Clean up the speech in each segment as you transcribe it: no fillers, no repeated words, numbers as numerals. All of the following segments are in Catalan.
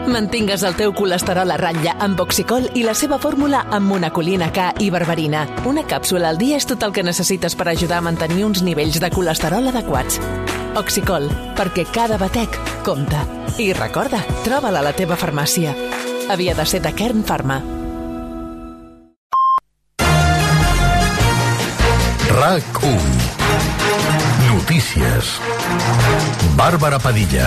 Mantingues el teu colesterol a ratlla amb Oxicol i la seva fórmula amb monacolina K i berberina. Una càpsula al dia és tot el que necessites per ajudar a mantenir uns nivells de colesterol adequats. Oxicol, perquè cada batec compta. I recorda, troba-la a la teva farmàcia. Havia de ser de Kern Pharma. RAC1. Notícies. Bàrbara Padilla.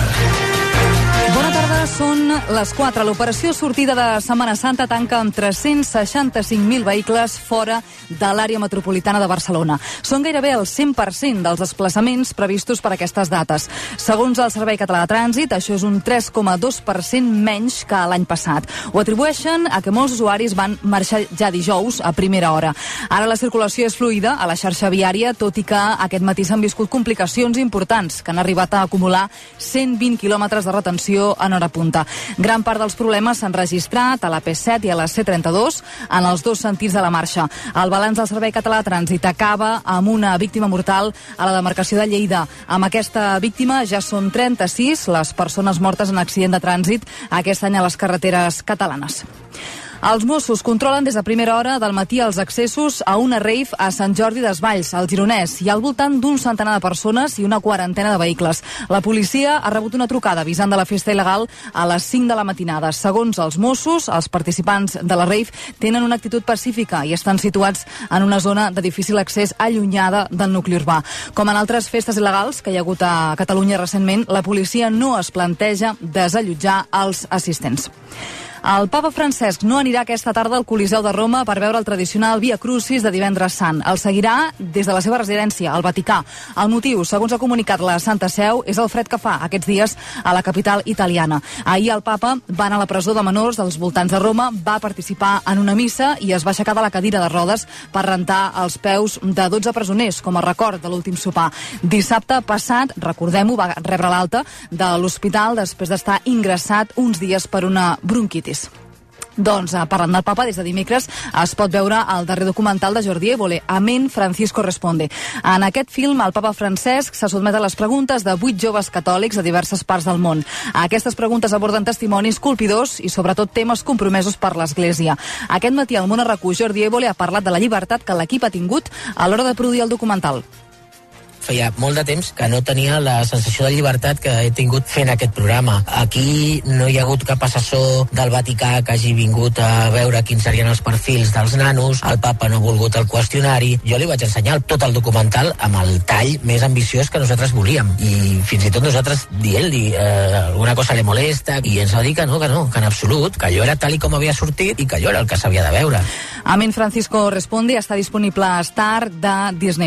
Bona tarda, són les 4. L'operació sortida de Setmana Santa tanca amb 365.000 vehicles fora de l'àrea metropolitana de Barcelona. Són gairebé el 100% dels desplaçaments previstos per aquestes dates. Segons el Servei Català de Trànsit, això és un 3,2% menys que l'any passat. Ho atribueixen a que molts usuaris van marxar ja dijous a primera hora. Ara la circulació és fluida a la xarxa viària, tot i que aquest matí s'han viscut complicacions importants que han arribat a acumular 120 quilòmetres de retenció en hora punta. Gran part dels problemes s'han registrat a la P7 i a la C32 en els dos sentits de la marxa. El balanç del Servei Català de Trànsit acaba amb una víctima mortal a la demarcació de Lleida. Amb aquesta víctima ja són 36 les persones mortes en accident de trànsit aquest any a les carreteres catalanes. Els Mossos controlen des de primera hora del matí els accessos a una rave a Sant Jordi Desvalls, al Gironès. Hi ha al voltant d'un centenar de persones i una quarantena de vehicles. La policia ha rebut una trucada avisant de la festa il·legal a les 5 de la matinada. Segons els Mossos, els participants de la rave tenen una actitud pacífica i estan situats en una zona de difícil accés allunyada del nucli urbà. Com en altres festes il·legals que hi ha hagut a Catalunya recentment, la policia no es planteja desallotjar els assistents. El papa Francesc no anirà aquesta tarda al Coliseu de Roma per veure el tradicional Via Crucis de Divendres Sant. El seguirà des de la seva residència, al Vaticà. El motiu, segons ha comunicat la Santa Seu, és el fred que fa aquests dies a la capital italiana. Ahir el papa va anar a la presó de menors dels voltants de Roma, va participar en una missa i es va aixecar de la cadira de rodes per rentar els peus de 12 presoners, com a record de l'últim sopar. Dissabte passat, recordem-ho, va rebre l'alta de l'hospital després d'estar ingressat uns dies per una bronquitis. Doncs, parlant del papa, des de dimecres es pot veure el darrer documental de Jordi Évole, Amén, Francisco Responde. En aquest film, el papa Francesc se sotmet a les preguntes de 8 joves catòlics de diverses parts del món. Aquestes preguntes aborden testimonis colpidors i, sobretot, temes compromesos per l'Església. Aquest matí al Món a RAC1, Jordi Évole ha parlat de la llibertat que l'equip ha tingut a l'hora de produir el documental. Feia molt de temps que no tenia la sensació de llibertat que he tingut fent aquest programa. Aquí no hi ha hagut cap assessor del Vaticà que hagi vingut a veure quins serien els perfils dels nanos, el papa no ha volgut el qüestionari. Jo li vaig ensenyar tot el documental amb el tall més ambiciós que nosaltres volíem. I fins i tot nosaltres dient-li alguna cosa le molesta, i ens va dir que no, que en absolut, que allò era tal i com havia sortit i que allò era el que s'havia de veure. Amén, Francisco Responde està disponible a Star de Disney+.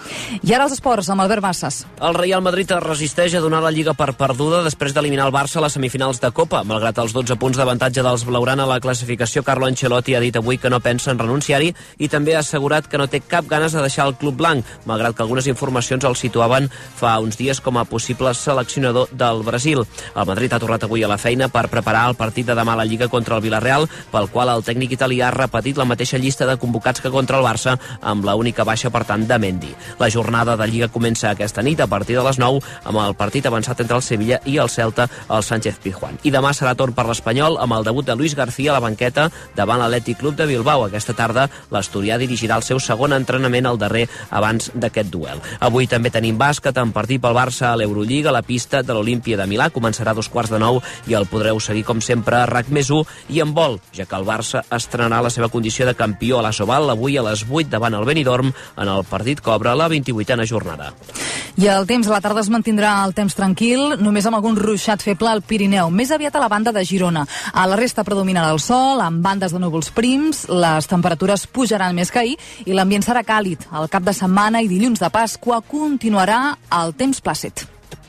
I ara els esports, amb Albert Bassas. El Real Madrid es resisteix a donar la Lliga per perduda després d'eliminar el Barça a les semifinals de Copa. Malgrat els 12 punts d'avantatge dels blaugrana a la classificació, Carlo Ancelotti ha dit avui que no pensa en renunciar-hi i també ha assegurat que no té cap ganes de deixar el club blanc, malgrat que algunes informacions el situaven fa uns dies com a possible seleccionador del Brasil. El Madrid ha tornat avui a la feina per preparar el partit de demà a la Lliga contra el Villarreal, pel qual el tècnic italià ha repetit la mateixa llista de convocats que contra el Barça, amb la única baixa, per tant, de Mendy. La jornada de Lliga comença aquesta nit a partir de les 9 amb el partit avançat entre el Sevilla i el Celta al Sánchez Pizjuán. I demà serà torn per l'Espanyol amb el debut de Luis García a la banqueta davant l'Atlètic Club de Bilbao. Aquesta tarda l'asturià dirigirà el seu segon entrenament, al darrer abans d'aquest duel. Avui també tenim bàsquet amb partit pel Barça a l'Eurolliga. La pista de l'Olímpia de Milà començarà a 2:45 i el podreu seguir com sempre a RAC+1 i en vol, ja que el Barça estrenarà la seva condició de campió a l'Asobal avui a les 8 davant el Benidorm en el partit que obre la 28a jornada. I el temps, a la tarda es mantindrà el temps tranquil, només amb algun ruixat feble al Pirineu, més aviat a la banda de Girona. A la resta predominarà el sol, amb bandes de núvols prims, les temperatures pujaran més que ahir i l'ambient serà càlid. El cap de setmana i dilluns de Pasqua continuarà el temps plàcid.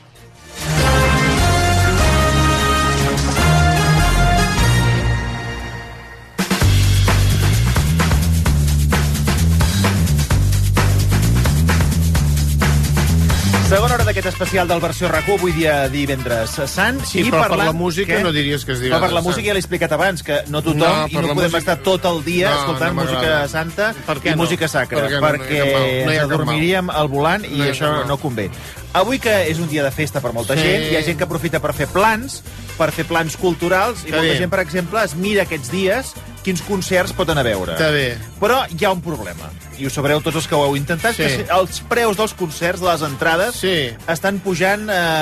Segona hora d'aquest especial del versió RAC1, avui dia divendres sant. Sí, però per la música no diries que és divendres sant. Però per la música ja l'he explicat abans, que no tothom i no podem estar tot el dia escoltant música santa i música sacra, perquè ens adormiríem al volant i això no convé. Avui, que és un dia de festa per molta gent, hi ha gent que aprofita per fer plans culturals, i molta gent, per exemple, es mira aquests dies quins concerts pot anar a veure. Està bé. Però hi ha un problema, i ho sabreu tots els que ho heu intentat, que els preus dels concerts, de les entrades, estan pujant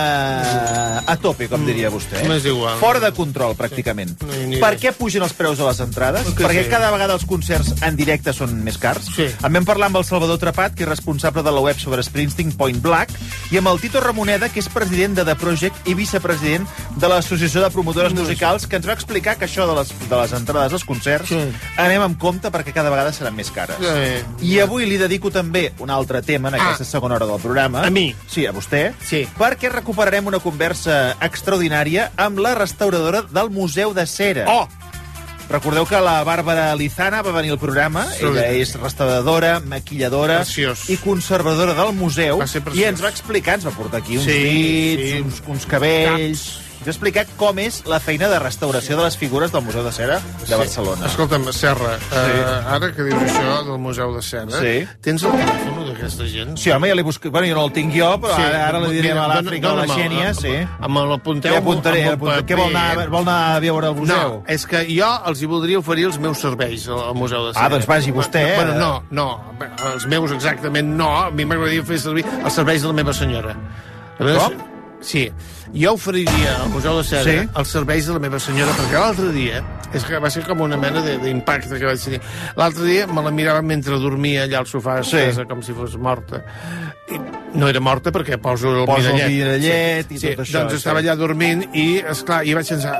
a tope, com diria vostè. M'és igual. Fora de control, pràcticament. Per què pugen els preus de les entrades? Perquè cada vegada els concerts en directe són més cars. En vam parlar amb el Salvador Trepat, que és responsable de la web sobre Springsteen, Point Black, i amb el Tito Ramoneda, que és president de The Project i vicepresident de l'Associació de Promotores Musicals, que ens va explicar que això de les entrades als concerts anem amb compte perquè cada vegada seran més cares. I avui li dedico també un altre tema en aquesta segona hora del programa. A mi? Sí, a vostè. Perquè recuperarem una conversa extraordinària amb la restauradora del Museu de Cera. Recordeu que la Bàrbara Lizana va venir al programa. Ella és restauradora, maquilladora i conservadora del museu. I ens va explicar, ens va portar aquí uns dits, uns cabells... Ens va explicar com és la feina de restauració de les figures del Museu de Cera de Barcelona. Escolta'm, Serra, ara que dius això del Museu de Cera, tens el telèfon d'aquesta gent? Sí, home, ja li busco... Bueno, jo no el tinc jo, però ara li direm a l'Àfrica o a la Xènia, Amb l'apunteu... Què vol anar a veure al museu? No, és que jo els hi voldria oferir els meus serveis al Museu de Cera. Doncs vagi vostè. Bueno, no, els meus exactament no. A mi m'agradaria fer servir els serveis de la meva senyora. Com? Sí, jo oferiria al Museu de Cera els serveis de la meva senyora, perquè l'altre dia, és que va ser com una mena d'impacte que vaig tenir. L'altre dia me la mirava mentre dormia allà al sofà, com si fos morta. I no era morta perquè poso el mirallet i tot això. Doncs estava allà dormint i, esclar, i vaig pensar,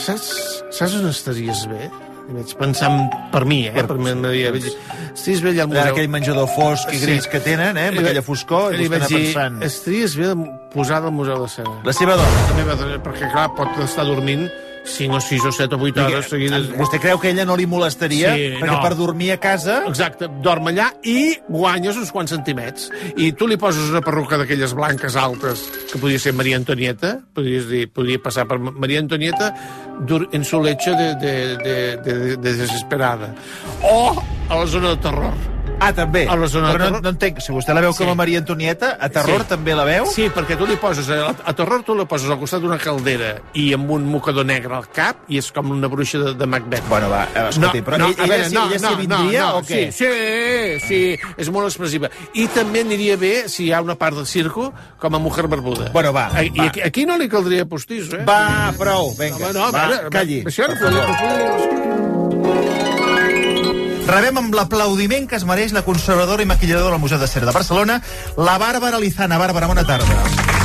saps on estaries bé? I vaig pensar per mi, per mi m'havia dit, estaries bé allà al museu. Aquell menjador fosc i gris que tenen, amb aquella foscor, i vaig dir, estaries bé posada al Museu de Cera. La seva dona? La meva dona, perquè clar, pot estar dormint 5 o 6 o 7 o 8 hores seguides. Vostè creu que ella no li molestaria? Perquè per dormir a casa... Exacte, dorm allà i guanyes uns quants centimets. I tu li poses una perruca d'aquelles blanques altes, que podria ser Maria Antonieta, podria passar per Maria Antonieta en su lecho de desesperada. O a la zona de terror. També. Però no entenc, si vostè la veu com a Maria Antonieta, a terror també la veu? Sí, perquè tu li poses, a terror tu la poses al costat d'una caldera i amb un mocador negre al cap i és com una bruixa de Macbeth. Bueno, va, escolti, però ella s'hi vindria o què? Sí, és molt expressiva. I també aniria bé si hi ha una part del circo com a Mujer Barbuda. Bueno, va. I aquí no li caldria postís, Va, prou, vinga. Va, calli. Això no podria... Rebem amb l'aplaudiment que es mereix la conservadora i maquilladora del Museu de Cera de Barcelona, la Bàrbara Lizana. Bàrbara, bona tarda.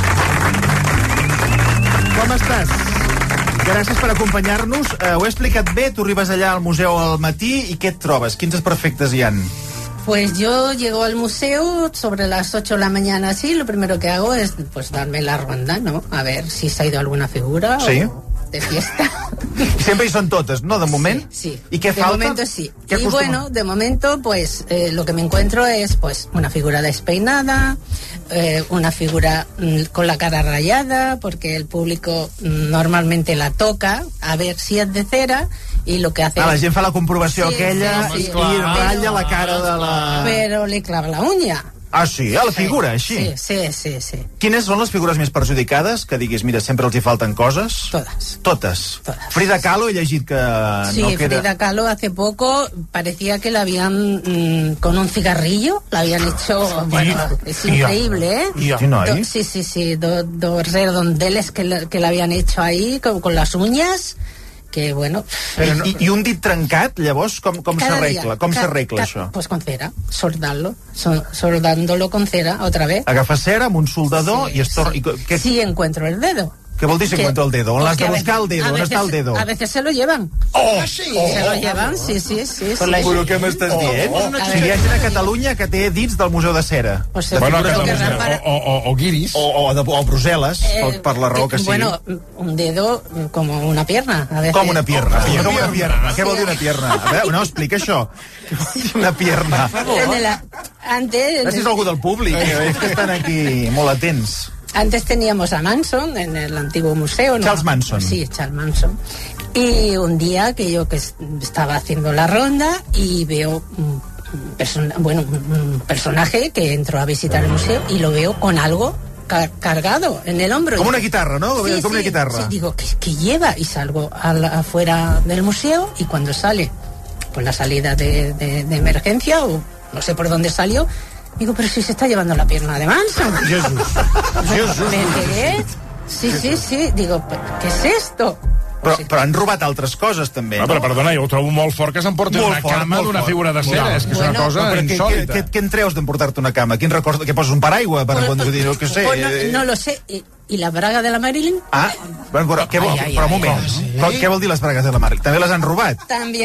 Com estàs? Gràcies per acompanyar-nos. Ho he explicat bé, tu arribes allà al museu al matí i què et trobes? Quins desperfectes hi han? Pues yo llego al museo sobre las 8 de la mañana, así, lo primero que hago es pues darme la ronda, ¿no? A ver si se ha ido alguna figura o de fiesta. Siempre son totes, ¿no? De moment. Sí. ¿Y qué falta? De momento sí. Y bueno, de momento, pues, lo que me encuentro es, pues, una figura despeinada, una figura con la cara rayada, porque el público normalmente la toca, a ver si es de cera, y lo que hace... la gent fa la comprovació aquella i ratlla la cara de la... Pero le clava la uña. Ah, sí? A la figura, així? Sí. Quines són les figures més perjudicades? Que diguis, mira, sempre els hi falten coses? Totes. Frida Kahlo, he llegit que sí, no queda... Frida Kahlo hace poco parecía que la habían con un cigarrillo, la habían hecho... Bueno, es increíble, ¿eh? Sí. Dos redondeles que la habían hecho ahí con las uñas... que bueno... Però I un dit trencat, llavors, com s'arregla? Com s'arregla això? Pues con cera, soldándolo con cera, otra vez. Agafes cera amb un soldador i es torna... Si encuentro el dedo. ¿Qué vol dir si encuentro el dedo? On l'has de buscar el dedo? On està el dedo? A veces se lo llevan. Se lo llevan, sí. Però què m'estàs dient? Si hi ha gent a Catalunya que té dits del Museu de Cera. O guiris. O Brussel·les, per la raó que sigui. Bueno, un dedo como una pierna. Com una pierna? Què vol dir una pierna? A veure, no, explica això. Una pierna. Gràcies a algú del públic, que estan aquí molt atents. Antes teníamos a Manson en el antiguo museo, ¿no? Charles Manson. Sí, Charles Manson. Y un día que yo estaba haciendo la ronda y veo un personaje que entró a visitar el museo y lo veo con algo cargado en el hombro. Como una guitarra, ¿no? Sí, como una guitarra. Sí, digo, ¿qué lleva? Y salgo afuera del museo y cuando sale, pues la salida de emergencia o no sé por dónde salió, digo, pero si se está llevando la pierna de Manson. Jesús. Me enteré. Sí. Digo, ¿qué es esto? Però han robat altres coses, també, no? Però perdona, jo ho trobo molt fort que s'emporti una cama d'una figura de cera. És que és una cosa insòlita. Què en treus d'emportar-te una cama? Quin record? Que poses un paraigua? No sé. No lo sé. I la braga de la Marilyn? Però un moment. Què vol dir les bragues de la Marilyn? També les han robat? També.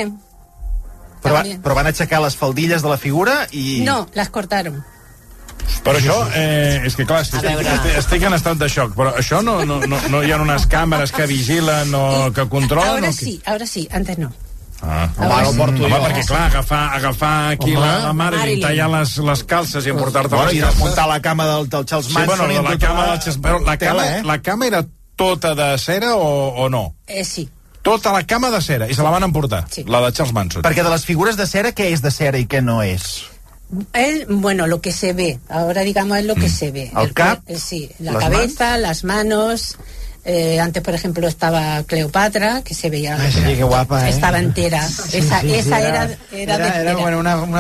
Però van aixecar les faldilles de la figura i... No, las cortaron. Però això, és que clar, estic en estat de xoc, però això no hi ha unes càmeres que vigilen o que controlen? Ahora sí, antes no. Home, perquè clar, agafar aquí la Marilyn, tallar les calces i emportar-te les calces. I desmuntar la cama del Charles Manson. Sí, bueno, la cama era tota de cera o no? Sí. Tota la cama de cera, i se la van emportar, la de Charles Manson. Perquè de les figures de cera, què és de cera i què no és? Bueno, lo que se ve, ahora digamos es lo que se ve. El cap, sí, la cabeza, las manos. Antes, por ejemplo, estaba Cleopatra, que se veía... Ay, sí, qué guapa, estaba entera. Esa era de cera. Era bueno,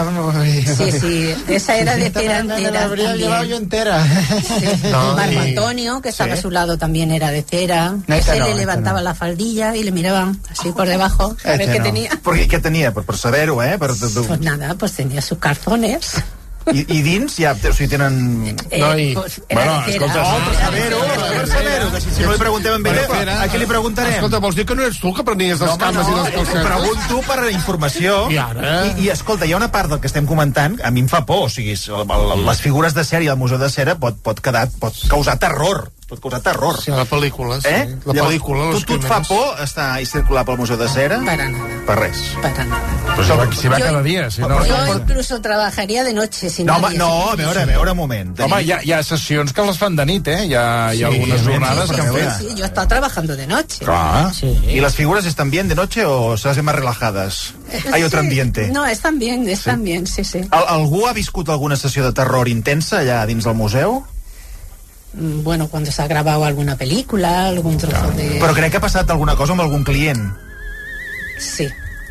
Sí, esa era de cera entera. La habría llevado yo entera. Sí. Marco Antonio, que estaba a su lado, también era de cera. Ese le levantaba la faldilla y le miraban así por debajo a ver qué tenía. ¿Qué tenía? Per saber-ho, Pues nada, pues tenía sus calzones. I dins ja, o sigui, tenen... Bueno, escolta, per saber-ho, si no li preguntem a ell, a qui li preguntarem? Escolta, vols dir que no eres tu que prenies les cames i les calcetes? Pregunto per informació. I escolta, hi ha una part del que estem comentant, a mi em fa por, o sigui, les figures de cera i el museu de cera pot causar terror. Pot causar terror. Sí, la pel·lícula, sí. La pel·lícula, tu et fa por estar i circular pel museu de cera? Para nada. Per res. Para nada. Però si va cada dia, si no... Yo incluso trabajaría de noche. No, a veure, un moment. Home, hi ha sessions que les fan de nit, Hi ha algunes jornades que han fet. Sí, yo he estado trabajando de noche. Clar. ¿Y las figuras están bien de noche o se hacen más relajadas? Hay otro ambiente. No, están bien, sí. Algú ha viscut alguna sessió de terror intensa allà dins del museu? Bueno, cuando se ha grabado alguna película, algún trozo de... Però crec que ha passat alguna cosa amb algun client. Sí.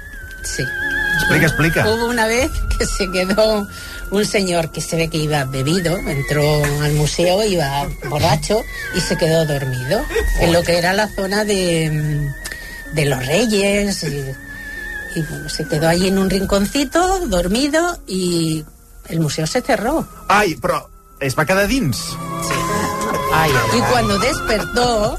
Explica. Hubo una vez que se quedó un señor que se ve que iba bebido, entró al museo, iba borracho y se quedó dormido en lo que era la zona de los Reyes y bueno, se quedó allí en un rinconcito, dormido, y el museo se cerró. Ai, però es va quedar dins? Sí. Y cuando despertó,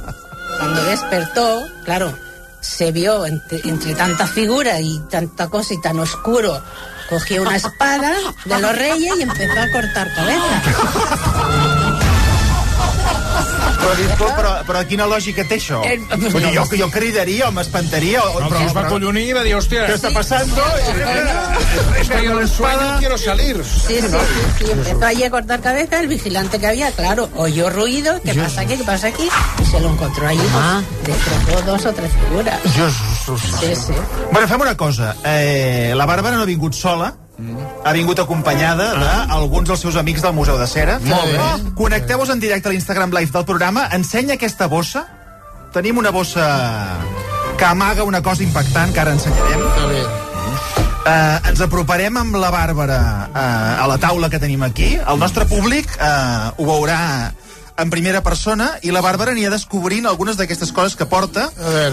claro, se vio entre tanta figura y tanta cosa y tan oscuro, cogió una espada de los Reyes y empezó a cortar cabezas. Però quina lògica té això? Jo cridaria o m'espantaria. Però es va collonir i va dir, hòstia, ¿qué está pasando? Es que yo en el sueño quiero salir. Sí. Empezó allí a cortar cabeza. El vigilante que había, claro, oyó ruido. ¿Qué pasa aquí? Y se lo encontró allí. Destrozó 2 o 3 figuras. Sí. Bueno, fem una cosa. La Bàrbara no ha vingut sola. Ha vingut acompanyada d'alguns dels seus amics del Museu de Cera. Molt bé. Connecteu-vos en directe a l'Instagram Live del programa. Ensenya aquesta bossa. Tenim una bossa que amaga una cosa impactant, que ara ensenyarem. Ens aproparem amb la Bàrbara a la taula que tenim aquí. El nostre públic ho veurà en primera persona i la Bàrbara anirà descobrint algunes d'aquestes coses que porta.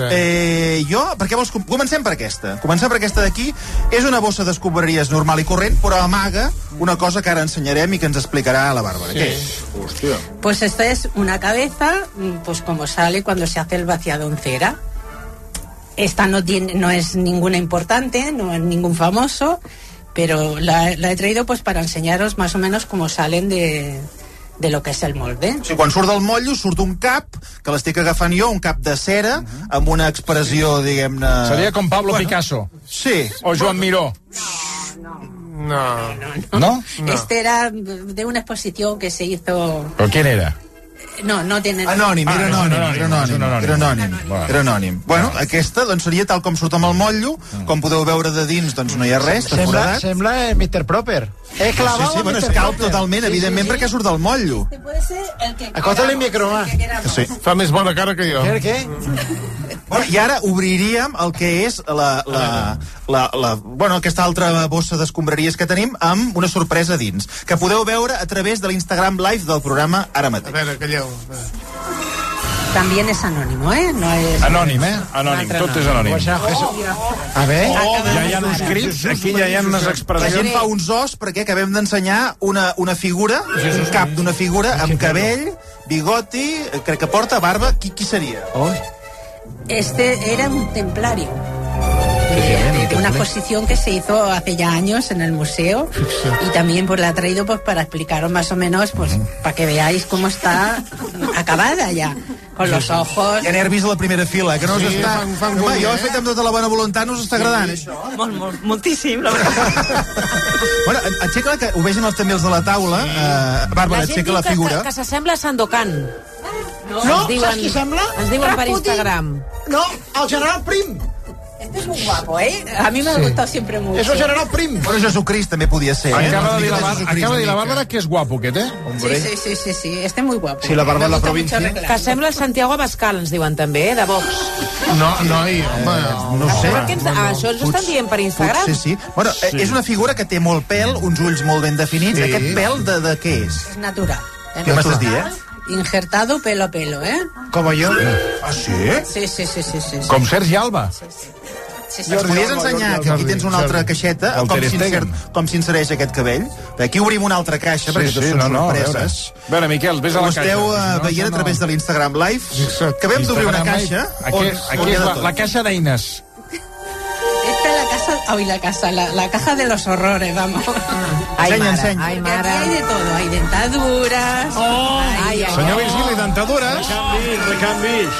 Comencem per aquesta. Comencem per aquesta d'aquí. És una bossa d'escombraries normal i corrent, però amaga una cosa que ara ensenyarem i que ens explicarà la Bàrbara. ¿Qué es? Hostia. Pues esta es una cabeza, pues como sale cuando se hace el vaciado en cera. Esta no es ninguna importante, no es ningún famoso, pero la he traído pues para enseñaros más o menos cómo salen de lo que és el molde. Sí, quan surt del motllo surt un cap, que l'estic agafant jo, un cap de cera, amb una expressió, diguem-ne... Seria com Pablo Picasso. Sí. O Joan Miró. No. Este era de una exposición que se hizo... ¿Pero quién era? No tienen... Anònim, era anònim. Bueno, aquesta doncs, seria tal com surt amb el motllo, com podeu veure de dins, doncs no hi ha res. Sembla Mr. Proper. Sí, bueno, és calp totalment, evidentment, perquè surt del motllo. Acóstale el micro, va. Sí. Fa més bona cara que jo. Què? Bueno, i ara obriríem el que és aquesta altra bossa d'escombraries que tenim amb una sorpresa dins, que podeu veure a través de l'Instagram Live del programa ara mateix. A veure, calleu. También es anónimo, No es... Anònim, Anònim, tot és anònim. A veure... Ja hi ha uns crits, aquí ja hi ha unes La expressions. gent fa uns os perquè acabem d'ensenyar una figura, un cap d'una figura amb cabell, bigoti, crec que porta barba. Qui seria? Este era un templario. De una exposición que se hizo hace ya años en el museo y también pues la he traído pues para explicaros más o menos pues para que veáis cómo está acabada ya con los ojos. Hi ha nervis a la primera fila, que no us està... Home, jo he fet amb tota la bona voluntat, no us està agradant, això? Moltíssim, la veritat. Bueno, aixeca-la, que ho vegin els també els de la taula. Bàrbara, aixeca la figura. Que s'assembla a Sandokan. No, saps qui sembla? Ens diuen per Instagram. No, el general Prim. Este es muy guapo, A mí me ha gustado siempre mucho. És el general Prim. Bueno, Jesucrist també podia ser, Acaba de dir la Bàrbara que és guapo, aquest, Sí, este es muy guapo. Sí, la barba de la província. Que sembla el Santiago Abascal, ens diuen també, de Vox. No sé. Això ens ho estan dient per Instagram. Potser sí. Bueno, és una figura que té molt pèl, uns ulls molt ben definits. Sí. Aquest pèl de què és? Es natural. Què m'estàs dient, Injertado pelo a pelo, Com jo. Ah, sí? Sí. Com Sergi Alba. Sí. Ens podries ensenyar, que aquí tens una altra caixeta, com s'insereix aquest cabell? Aquí obrim una altra caixa, perquè tots són sorpreses. A veure, Miquel, vés a la caixa. Ho esteu veient a través de l'Instagram Live. Acabem d'obrir una caixa. Aquí és la caixa d'eines. Esta es la caja de los horrores, vamos. Ensenya. Ai, Aquí mare. hay de todo, hay dentaduras. Senyor Virgili, dentadures. Recanvis.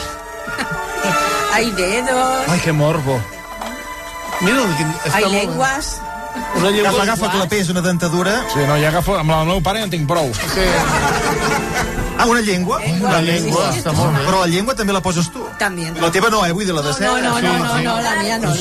Hay dedos. Ai, que morbo. Mira, Hay lenguas. Una llengua... Agafa clapé, és una dentadura. Sí, no, ja agafo... Amb el meu pare ja en tinc prou. Ah, una llengua? La llengua Sí, està molt bé. Però la llengua també la poses tu. También. La teva no, vull dir la de seda. No, la mía no.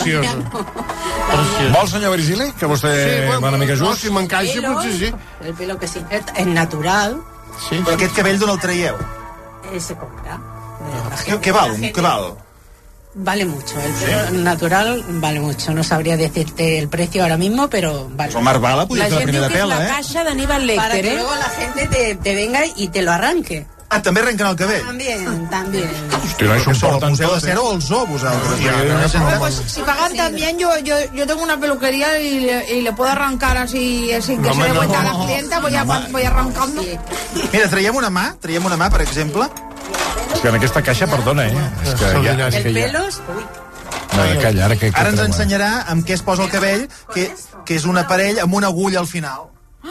Vol, senyor Virgili, que vostè va una mica just? Si m'encaixa, potser sí. El pelo que se injerta es natural. Però aquest cabell d'on el traieu? Se compra. Què val? Vale mucho, el pelo natural vale mucho. No sabría decirte el precio ahora mismo, pero vale. Omar Bala, La podria ser la gent diu primera que és pela, la caixa d'Aníbal Para Lecter, que luego la gente te venga y te lo arranque. Ah, també arrenquen el cabell? También. Hosti, no, això em porta Museu de Cera o el zoo, vosaltres? Pues si pagan también, yo tengo una peluquería y le puedo arrancar así sin que se dé cuenta a la clienta, voy arrancando. Mira, traiem una mà, per exemple. És que en aquesta caixa, perdona, És que ja... El pelo es... No, calla, Ara ens ensenyarà amb què es posa el cabell, que és un aparell amb una agulla al final.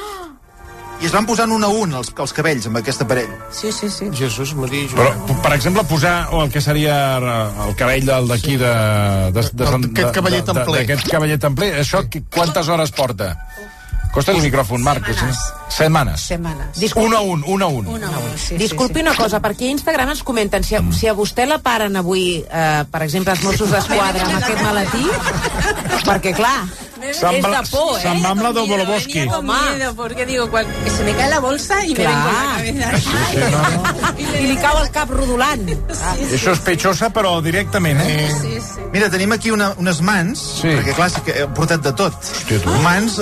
I es van posant un a un els cabells amb aquest aparell. Sí. Jesús Maria. Però, per exemple, posar el que seria el cabell d'aquí Aquest cavallet en ple. D'aquest cavallet en ple, això quantes hores porta? Costa el micròfon, Marc. Setmanes. Un a un. Disculpi una cosa, perquè a Instagram ens comenten si a vostè la paren avui, per exemple, els Mossos d'Esquadra amb aquest maletí, perquè clar, és de por, Se'n va amb la Doboloboski. Con miedo, porque digo, que se me cae la bolsa y me vengo la cabeza. I li cau el cap rodolant. És sospechosa, però directament, Sí. Mira, tenim aquí unes mans, perquè clar, sí que he portat de tot. Mans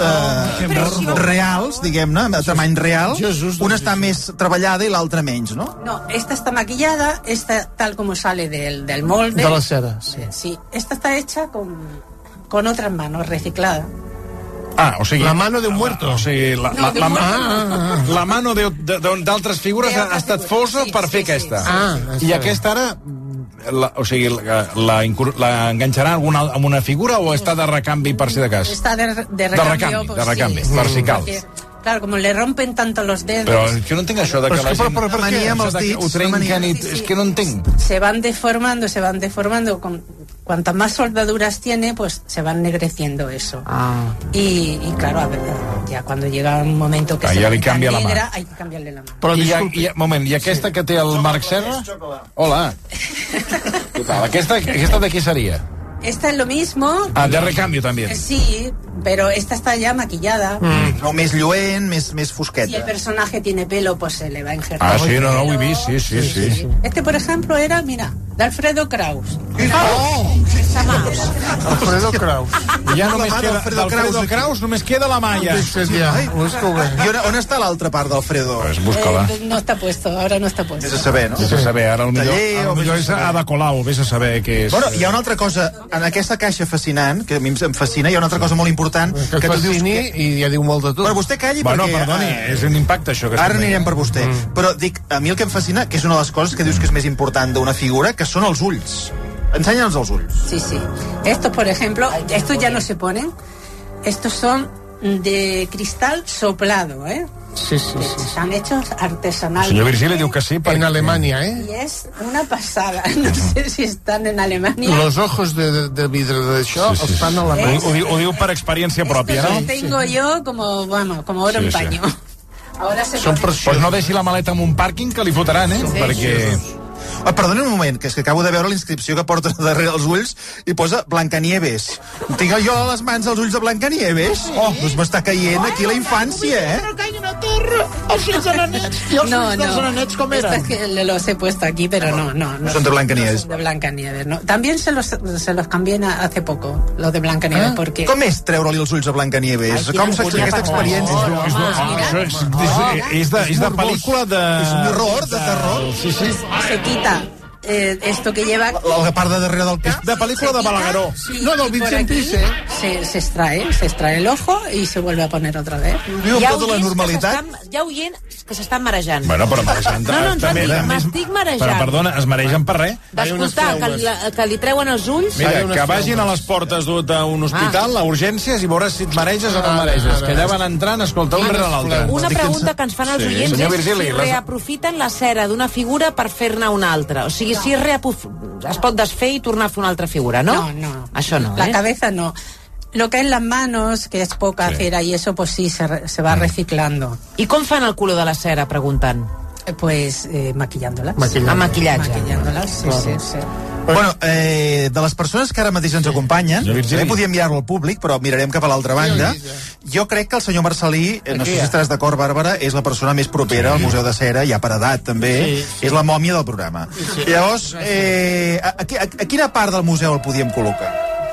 reals, diguem-ne, de tamany real. Una està més treballada i l'altra menys, ¿no? No, esta está maquillada, esta tal como sale del molde. De la seda. Sí, esta está hecha con otras manos, reciclada. Ah, o sigui... La mano de un muerto. O sigui, la mano d'altres figures ha estat fosa per fer aquesta. I aquesta ara... O sigui, la enganxarà amb una figura o està de recanvi per si de cas? Està de recanvi, de recanvi, per si cal. claro, como le rompen tanto los dedos... Però jo no entenc això de que la gent... Mania amb els dits, ho trenquen i... És que no entenc. Se van deformando, cuantas más soldaduras tiene, pues se van ennegreciendo eso. Y claro, a ver, ya cuando llega un momento que se ja li canvia la negra, mà. hay que cambiarle la mà. Però, moment, i aquesta que té el Marc Serra? Hola. Què tal? Aquesta de què seria? Esta es lo mismo. De recambio también. Sí, pero esta está ya maquillada. No, més lluent, més fosqueta. Si el personaje tiene pelo, pues se le va a injertar. Sí, no, ho he vist, sí. Este, por ejemplo, era, mira, de Alfredo Kraus. Alfredo Kraus. Ja només queda d'Alfredo Kraus, només queda la malla. I on està l'altra part d'Alfredo? Pues búscala. No está puesto, ahora no está puesto. Vés a saber, no? Vés a saber, ara potser és Ada Colau, vés a saber què és. Bueno, hi ha una altra cosa, en aquesta caixa fascinant, que a mi em fascina, hi ha una altra cosa molt important, que tu dius i ja diu molt de tu. Però vostè calli perquè... Bueno, perdoni, és un impacte això que ara anirem per vostè. Però dic, a mi el que em fascina, que és una de les coses que dius que és més important d'una figura, que són els ulls. Ensenya'ns els ulls. Sí. Estos, por ejemplo, estos ya no se ponen. Estos son de cristal soplado, ¿eh? Sí. Están hechos artesanalmente. El senyor Virgili diu que sí. En Alemania, ¿eh? Y es una pasada. No sé si están en Alemania. Los ojos de vidre d'això estan a Alemanya. Ho diu per experiència pròpia, no? Tengo yo como oro en paño. Ahora se pues no deixi la maleta en un pàrquing que li fotran, perquè... Perdoni un moment, que és que acabo de veure la inscripció que porta darrere els ulls i posa Blancanieves. Tinc jo a les mans els ulls de Blancanieves? Doncs m'està caient aquí la infància, Però caiguen a terra els ulls de nanets. I els ulls dels nanets com eren? Estas que los he puesto aquí, pero no. Son de Blancanieves. De Blancanieves, no. También se los cambié hace poco, los de Blancanieves, porque... Com és treure-li els ulls a Blancanieves? Com s'explica aquesta experiència? És de pel·lícula de... És un horror, de terror. Sí. Se quita esto que lleva... La part de darrere del cap. De pel·lícula de Balagueró. Sí, no, del Vincent Price. Se extrae el ojo y se vuelve a poner otra vez. Viu amb tota la normalitat. Hi ha oients que s'estan marejant. Bueno, però marejant... m'estic marejant. Però, perdona, es maregen per res? D'escoltar que li treuen els ulls... Mira, que vagin a les portes d'un hospital, a urgències, i veuràs si et mareges o no mareges. Que allà van entrant, escolta, un rere l'altre. Una pregunta que ens fan els oients és si reaprofiten la cera d'una figura per fer-ne una altra. O sigui, si es pot desfer i tornar a fer una altra figura, ¿no? No. Això no, La cabeza no. Lo que es las manos, que es poca cera y eso, pues sí, se va reciclando. I com fan el color de la cera, preguntant? Pues maquillándolas. A maquillatge. Maquillándolas, sí. Bueno, de les persones que ara mateix ens acompanyen, també podíem mirar-lo al públic, però mirarem cap a l'altra banda. Jo crec que el senyor Marcelí, no sé si estaràs d'acord, Bàrbara, és la persona més propera al Museu de Cera, ja per edat també, és la mòmia del programa. Llavors, a quina part del museu el podíem col·locar?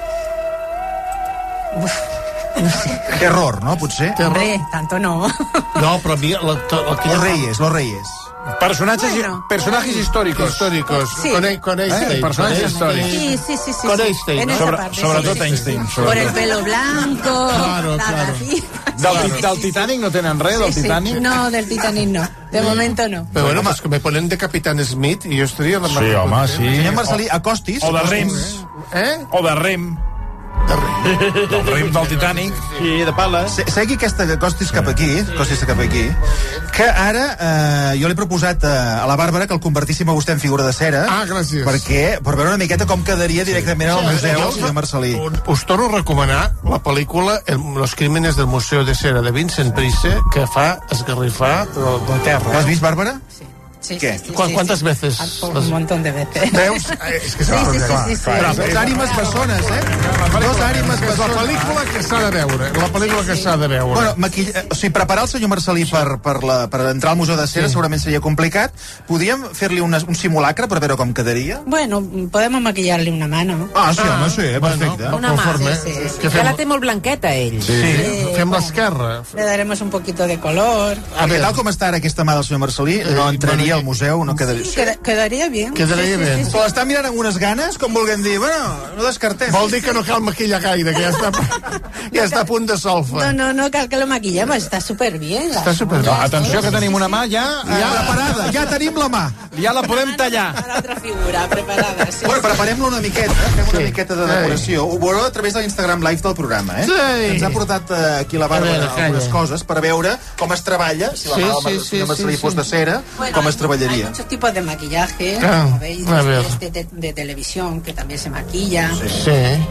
Error, no, potser? Hombre, tanto no. No, però a mi... Los Reyes. Personajes históricos. Sí. Con Einstein. Personajes históricos. Sí. Con Einstein, en esa parte, sobretot Einstein. Por el pelo blanco. Claro. Del Titanic no tenen res, del Titanic? No, del Titanic no. De momento no. Pero bueno, pues que me ponen de Capitán Smith y yo estaría... Sí, home, sí. Senyor Marcelí, acostis. O de Rem. O de Rem. Del Rem del Titanic. Sí, de pales. Segui aquesta costis cap aquí, que ara jo l'he proposat a la Bàrbara que el convertíssim a vostè en figura de cera. Gràcies. Per veure una miqueta com quedaria directament al museu, senyor Marcelí. Us torno a recomanar la pel·lícula Los crímenes del Museu de Cera de Vincent Price, que fa esgarrifar la terra. L'has vist, Bàrbara? Sí. ¿Qué? ¿Cuántas veces? Un montón de veces. ¿Veus? És que sí. Dos ànimes bessones, Dos ànimes bessones. La pel·lícula que s'ha de veure. La pel·lícula que s'ha de veure. Bueno, o sigui, preparar el senyor Marcelí per entrar al Museu de Cera segurament seria complicat. Podíem fer-li un simulacre per veure com quedaria? Bueno, podemos maquillarle una mano. Sí, home, sí, perfecte. Una mà, sí. Ja la té molt blanqueta, ell. Sí. Fem l'esquerra. Le daremos un poquito de color. Tal com està ara aquesta mà del senyor Marcelí, no entraria al museu, no quedaria... Sí, quedaria bien. Quedaria bé. Però l'està mirant amb unes ganes, com vulguem dir, bueno, no descartem. Vol dir que no cal maquillar gaire, que ja està a punt de solfa. No cal que lo maquillem, està superbien. Està superbien. Atenció, que tenim una mà ja preparada, ja tenim la mà. Ja la podem tallar. L'altra figura preparada. Bueno, preparem-la una miqueta, fem una miqueta de decoració. Ho veureu a través de l'Instagram Live del programa, eh? Ens ha portat aquí la Bàrbara algunes coses per veure com es treballa, si la mà del Marcelí fos de cera, com es treballaria. Hay muchos tipos de maquillaje, como veis, de televisión, que también se maquilla. Sí.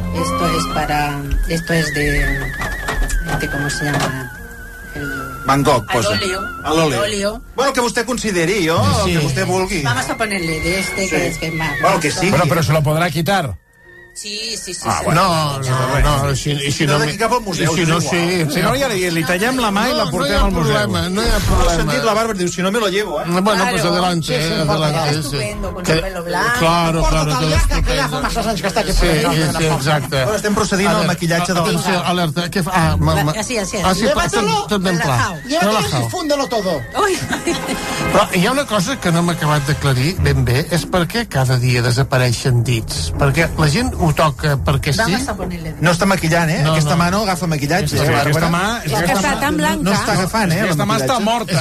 Esto es de ¿cómo se llama? Van Gogh, posa. Al óleo. Bueno, que vostè consideri, que vostè vulgui. Vamos a ponerle de que es más. Bueno, que sí. Bueno, pero se lo podrá quitar. Sí. No, si no d'aquí cap al museu. Si no, sí. Si no, ja li tallem la mà i la portem al museu. No hi ha problema. He sentit la Bàrbara, diu, si no me lo llevo, eh? Bueno, pues adelante. Estupendo, con el pelo blanco. Claro. Que ja fa masses anys que està aquí. Sí, exacte. Bueno, estem procedint al maquillatge del... Atenció, alerta. Así. Tot ben clar. Llévatelo y fúndelo todo. Però hi ha una cosa que no m'ha acabat d'aclarir ben bé, és per què cada dia desapareixen dits. Perquè la gent ho toca perquè sí. No està maquillant, eh? Aquesta mà no agafa maquillatge. Aquesta mà... Està tan blanca. No està agafant, eh? Aquesta mà està morta.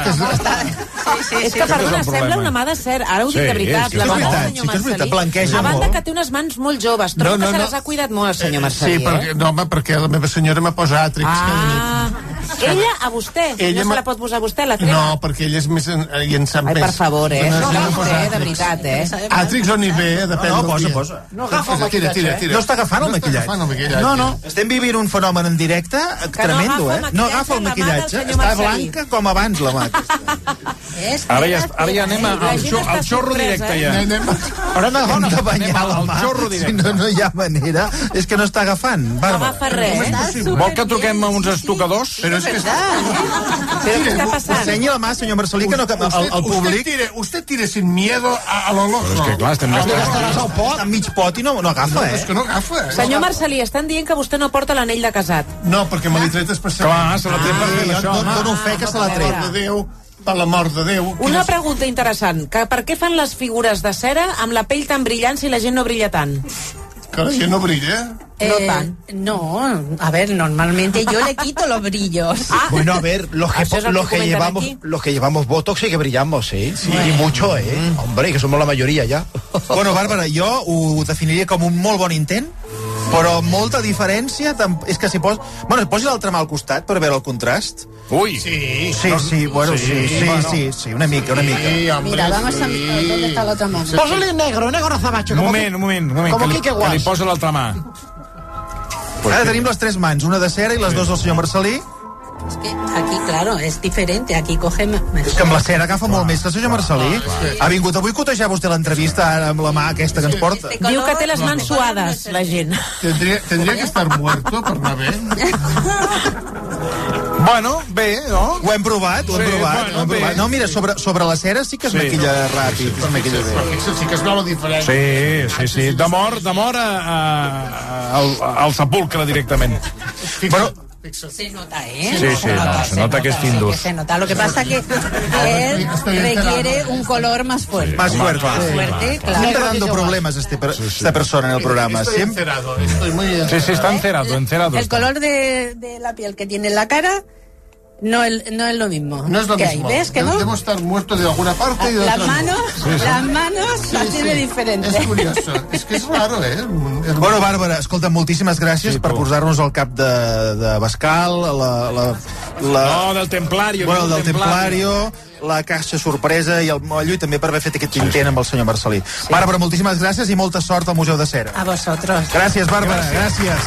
És que, perdona, sembla una mà de cera. Ara ho dic de veritat. La mà del senyor Marcelí. Blanqueja A banda molt. que té unes mans molt joves. Trobo que se les ha cuidat molt el senyor Marcelí. Sí, perquè la meva senyora m'ha posat Atrix. Ella a vostè? No se la pot posar a vostè, la crema? No, perquè ella és més... I en sap més. Ai, per favor, de veritat, Atrix o Nivea, depèn del dia. Posa. No agafa el maquillatge, No està agafant el maquillatge. No. Estem vivint un fenomen en directe tremendo, eh? No agafa el maquillatge. Està blanca com abans la mà. Ara ja anem al xorro directe, ja. Ara hem de banyar la mà. Si no hi ha manera. És que no està agafant, Bàrbara. No agafa res. Vol que truquem a uns estucadors? Però és que... Però què està passant? Ensenyi la mà, senyor Marcelí, que el públic... Usted tire sin miedo a lo loco. És que clar, estem Està en mig pot i no agafa, eh? És que no agafa. Senyor Marcelí, estan dient que vostè no porta l'anell de casat. No, perquè me l'he tret especialment. Clar, se l'ha tret per fer això. Dono fe que se l'ha tret. Per la mort de Déu. Una pregunta interessant. Per què fan les figures de cera amb la pell tan brillant si la gent no brilla tant? Que la gent no brilla? No tant. No, a ver, normalmente yo le quito los brillos. Bueno, a ver, los que llevamos Botox sí que brillamos, sí. Y mucho, Hombre, que somos la mayoría ya. Bueno, Bàrbara, jo ho definiria com un molt bon intent, però molta diferència... És que si posi l'altra mà al costat per veure el contrast. Ui! Sí, una mica. Mira, vamos a... ¿Dónde está la otra mano? Pósale negro azabache. Un moment, que li posa l'altra mà. Ara tenim les tres mans, una de cera i les dues del senyor Marcelí. Es que aquí, claro, es diferente. Aquí coge... És que amb la cera agafa molt més que el senyor Marcelí. Ha vingut avui a cotejar vostè l'entrevista amb la mà aquesta que ens porta. Diu que té les mans suades, la gent. Tendría que estar muerto per anar bé. Bueno, bé, no? Ho hem provat. No, mira, sobre la cera sí que es maquilla ràpid. Sí que es veu la diferència. Sí. D'amor al sepulcre directament. Però Se nota, ¿eh? Sí, se nota que es Findus. Se nota. Lo que pasa que él requiere un color más fuerte. Más fuerte, claro. Siempre dando problemas esta persona en el programa. Estoy encerado, estoy muy encerado. Sí, está encerado. El color de la piel que tiene en la cara no es lo mismo. No es lo mismo. ¿Ves que no? Debo estar muerto de alguna parte y de las otra manos las tiene diferentes. Es curioso. Es que es raro, ¿eh? Bueno, Bàrbara, escolta, moltíssimes gràcies per posar-nos al cap de Bascal, No, del Templario. Bueno, del Templario, la caixa sorpresa i el mollo, i també per haver fet aquest intent amb el senyor Marcelí. Bàrbara, moltíssimes gràcies i molta sort al Museu de Cera. A vosotros. Gràcies, Bàrbara, gràcies.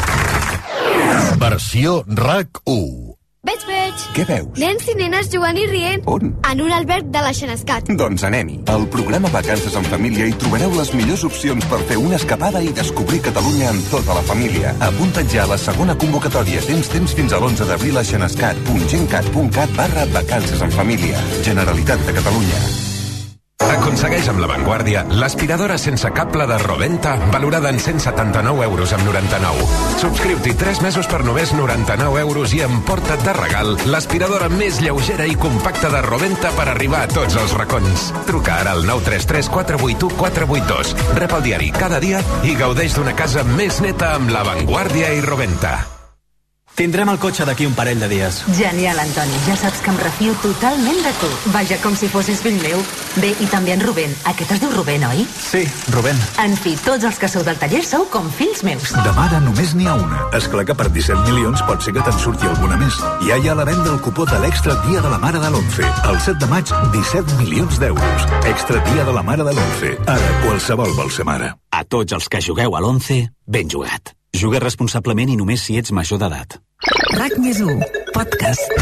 Versió RAC 1. Veig. Què veus? Nens i nenes jugant i rient. On? En un alberg de la Xenescat. Doncs anem-hi. Al programa Vacances en Família hi trobareu les millors opcions per fer una escapada i descobrir Catalunya amb tota la família. Apunta't ja a la segona convocatòria. Tens temps fins a l'11 d'abril a xenescat.gencat.cat/vacances en família. Generalitat de Catalunya. Aconsegueix amb l'avantguàrdia l'aspiradora sense cable de Roventa, valorada en 179 euros amb 99. Subscriu-t'hi 3 mesos per només 99 euros i emporta't de regal l'aspiradora més lleugera i compacta de Roventa per arribar a tots els racons. Truca ara al 933 481 482. Rep el diari cada dia i gaudeix d'una casa més neta amb l'avantguàrdia i Roventa. Tindrem el cotxe d'aquí un parell de dies. Genial, Antoni. Ja saps que em refio totalment de tu. Vaja, com si fossis fill meu. Bé, i també en Rubén. Aquest es diu Rubén, oi? Sí, Rubén. En fi, tots els que sou del taller sou com fills meus. De mare només n'hi ha una. És clar que per 17 milions pot ser que te'n surti alguna més. I hi ha a la venda el cupó de l'Extra Dia de la Mare de l'11. El 7 de maig, 17 milions d'euros. Extra Dia de la Mare de l'11. Ara, qualsevol vol ser mare. A tots els que jugueu a l'11, ben jugat. Juga responsablement i només si ets major d'edat. RAC+1, podcast.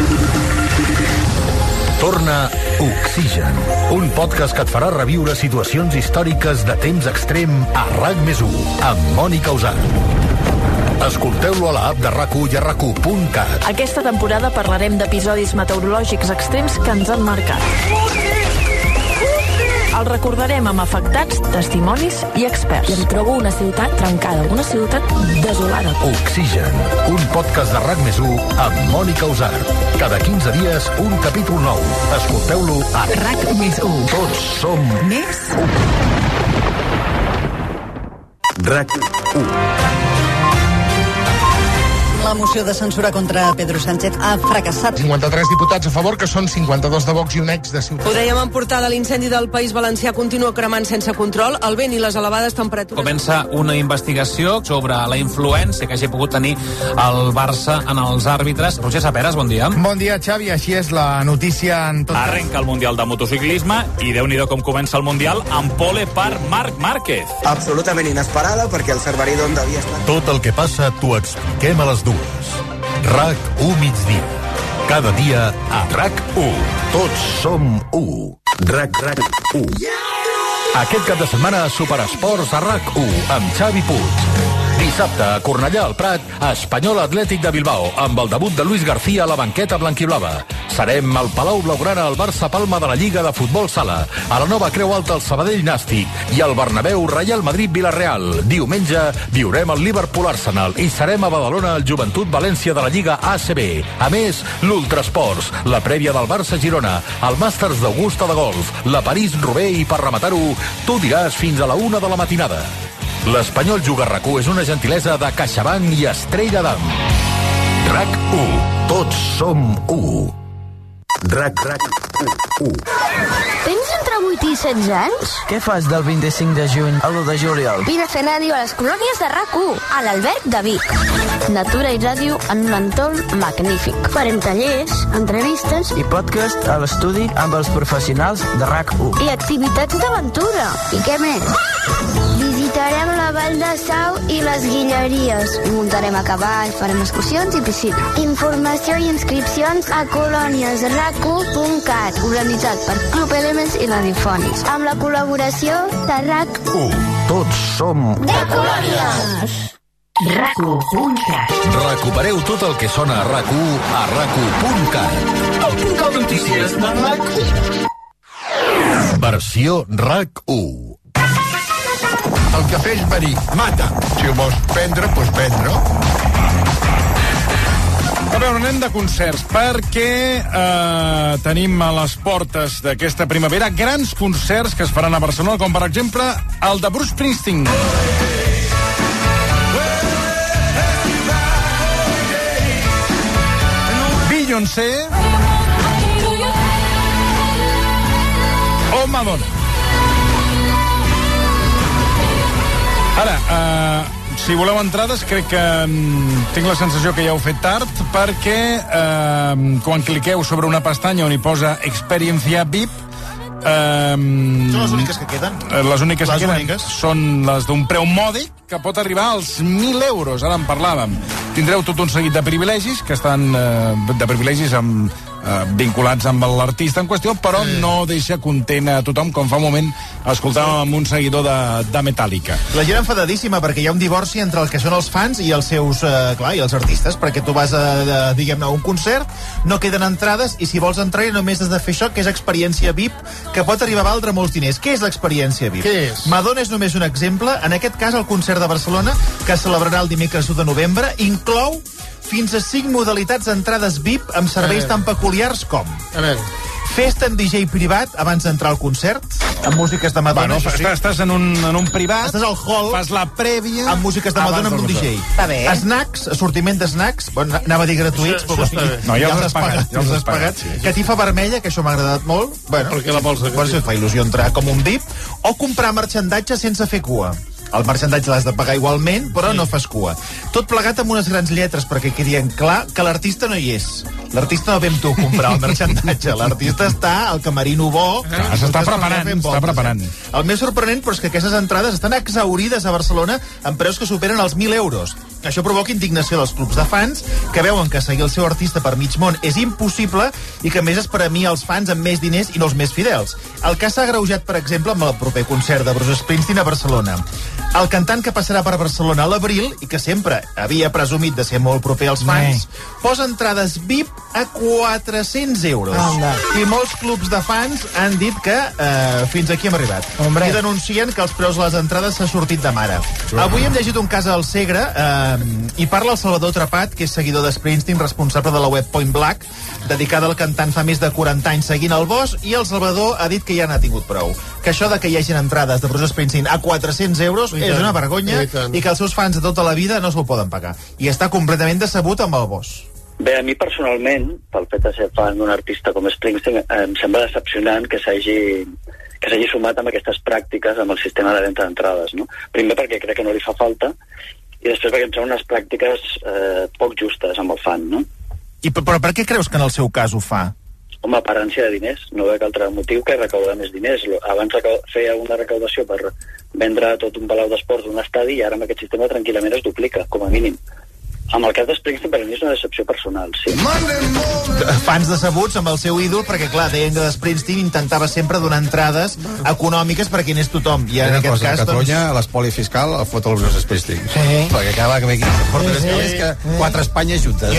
Torna Oxigen, un podcast que et farà reviure situacions històriques de temps extrem a RAC+1, amb Mònica Usar. Escolteu-lo a l'app de RAC1 i a RAC1.cat. Aquesta temporada parlarem d'episodis meteorològics extrems que ens han marcat. El recordarem amb afectats, testimonis i experts. I em trobo una ciutat trencada, una ciutat desolada. Oxigen, un podcast de RAC+1 amb Mònica Usar. Cada 15 dies, un capítol nou. Escolteu-lo a RAC+1. Tots som més RAC1. La moció de censura contra Pedro Sánchez ha fracassat. 53 diputats a favor, que són 52 de Vox i un ex de Ciutadans. Ho dèiem en portada, l'incendi del País Valencià continua cremant sense control, el vent i les elevades temperatures. Comença una investigació sobre la influència que hagi pogut tenir el Barça en els àrbitres. Roger Saperas, bon dia. Bon dia, Xavi, així és la notícia en tot. Arrenca el Mundial de motociclisme i Déu-n'hi-do com comença el Mundial amb pole per Marc Márquez. Absolutament inesperada, perquè el Cerverí d'on devia estar. Tot el que passa t'ho expliquem a les 2. RAC1 migdia. Cada dia a RAC1. Tots som 1. RAC1. Aquest cap de setmana, Superesports a RAC1 amb Xavi Puig. Dissabte, a Cornellà al Prat, Espanyol Atlètic de Bilbao, amb el debut de Luis García a la banqueta blanquiblava. Serem al Palau Blaugrana al Barça Palma de la Lliga de Futbol Sala, a la Nova Creu Alta al Sabadell Nàstic i al Bernabéu Real Madrid Villarreal. Diumenge viurem el Liverpool Arsenal i serem a Badalona al Joventut València de la Lliga ACB. A més, l'Ultrasports, la prèvia del Barça Girona, el Màsters d'Augusta de Golf, la París-Roubaix i per rematar-ho, tu diràs fins a la 1 de la matinada. L'Espanyol Juga RAC1 és una gentilesa de CaixaBank i Estrella d'Am. RAC1. Tots som 1. RAC1. Tens entre 8 i 16 anys? Què fas del 25 de juny a l'1 de juliol? Vine a fer ràdio a les colònies de RAC1, a l'Alberg de Vic. Natura i ràdio en un entorn magnífic. Farem tallers, entrevistes i podcast a l'estudi amb els professionals de RAC1. I activitats d'aventura. I què més? Visitarem la Vall de Sau i les Guilleries. Muntarem a cavall, farem excursions i piscina. Informació i inscripcions a colòniesrac1.cat, organitzat per Club Elements i Radiofònics, amb la col·laboració de RAC1. Tots som de Colònies. RAC1.cat. Recupereu tot el que sona a RAC1 a RAC1.cat. El portal de notícies de RAC1. Versió RAC1. El cafè és verí, mata. Si ho vols prendre, doncs prendre. A veure, anem de concerts, perquè tenim a les portes d'aquesta primavera grans concerts que es faran a Barcelona, com per exemple el de Bruce Springsteen. Beyoncé o Madonna. Ara, si voleu entrades, crec que tinc la sensació que ja heu fet tard, perquè quan cliqueu sobre una pestanya on hi posa Experiencia VIP, són les úniques que queden? Les úniques que queden són les d'un preu mòdic que pot arribar als 1.000 euros. Ara en parlàvem. Tindreu tot un seguit de privilegis que estan de privilegis amb vinculats amb l'artista en qüestió, però no deixa content a tothom, com fa un moment escoltàvem amb un seguidor de Metallica. La gent enfadadíssima perquè hi ha un divorci entre el que són els fans i els seus, i els artistes, perquè tu vas a un concert, no queden entrades i si vols entrar només has de fer això, que és experiència VIP, que pot arribar a valdre molts diners. Què és l'experiència VIP? Què és? Madonna és només un exemple. En aquest cas, el concert de Barcelona, que es celebrarà el dimecres 1 de novembre, inclou fins a 5 modalitats d'entrades VIP amb serveis tan peculiars com... A veure... Festa amb DJ privat abans d'entrar al concert, amb músiques de Madonna. Estàs en un privat, estàs al hall, fas la prèvia... amb músiques de Madonna amb un DJ. Està bé. Snacks, assortiment d'snacks, anava a dir gratuïts, però no, ja els has pagat. Sí. Catifa vermella, que això m'ha agradat molt. Bueno, perquè la vols per això fa il·lusió entrar com un VIP. O comprar marxandatge sense fer cua. El marxandatge l'has de pagar igualment, però no fas cua. Tot plegat amb unes grans lletres perquè quedi clar que l'artista no hi és. L'artista no ve amb tu a comprar el marxandatge. L'artista està al camerino bo. S'està preparant. El més sorprenent, però, és que aquestes entrades estan exhaurides a Barcelona amb preus que superen els 1.000 euros. Això provoca indignació dels clubs de fans, que veuen que seguir el seu artista per mig món és impossible i que a més es premia els fans amb més diners i no els més fidels. El cas s'ha agreujat, per exemple, amb el proper concert de Bruce Springsteen a Barcelona. El cantant que passarà per Barcelona a l'abril, i que sempre havia presumit de ser molt proper als fans, posa entrades VIP a 400 euros. I molts clubs de fans han dit que fins aquí hem arribat. I denuncien que els preus de les entrades s'ha sortit de mare. Avui hem llegit un cas al Segre, i parla el Salvador Trepat, que és seguidor de Springsteen, responsable de la web Point Black, dedicada al cantant fa més de 40 anys seguint el boss, i el Salvador ha dit que ja n'ha tingut prou. Que això de que hi hagin entrades de Bruce Springsteen a 400 euros és una vergonya i que els seus fans de tota la vida no se'l poden pagar. I està completament decebut amb el boss. Bé, a mi personalment, pel fet de ser fan d'un artista com Springsteen, em sembla decepcionant que s'hagi sumat amb aquestes pràctiques amb el sistema de venda d'entrades, no? Primer perquè crec que no li fa falta, i després perquè em semblen unes pràctiques poc justes amb el fan, no? Però per què creus que en el seu cas ho fa? Home, per ànsia de diners. No veig altre motiu que recaudar més diners. Abans feia una recaudació per vendre tot un palau d'esports d'un estadi i ara amb aquest sistema tranquil·lament es duplica, com a mínim. Amb el cas de Springsteen, per a mi és una decepció personal, sí. Fans decebuts amb el seu ídol, perquè, clar, deien que Springsteen intentava sempre donar entrades econòmiques per a qui n'és tothom. I en aquest cas, a Catalunya, l'espoli fiscal el fot el Bruce Springsteen. Sí. Perquè cada vegada que ve aquí s'aporta més calés que 4 Espanyes juntes.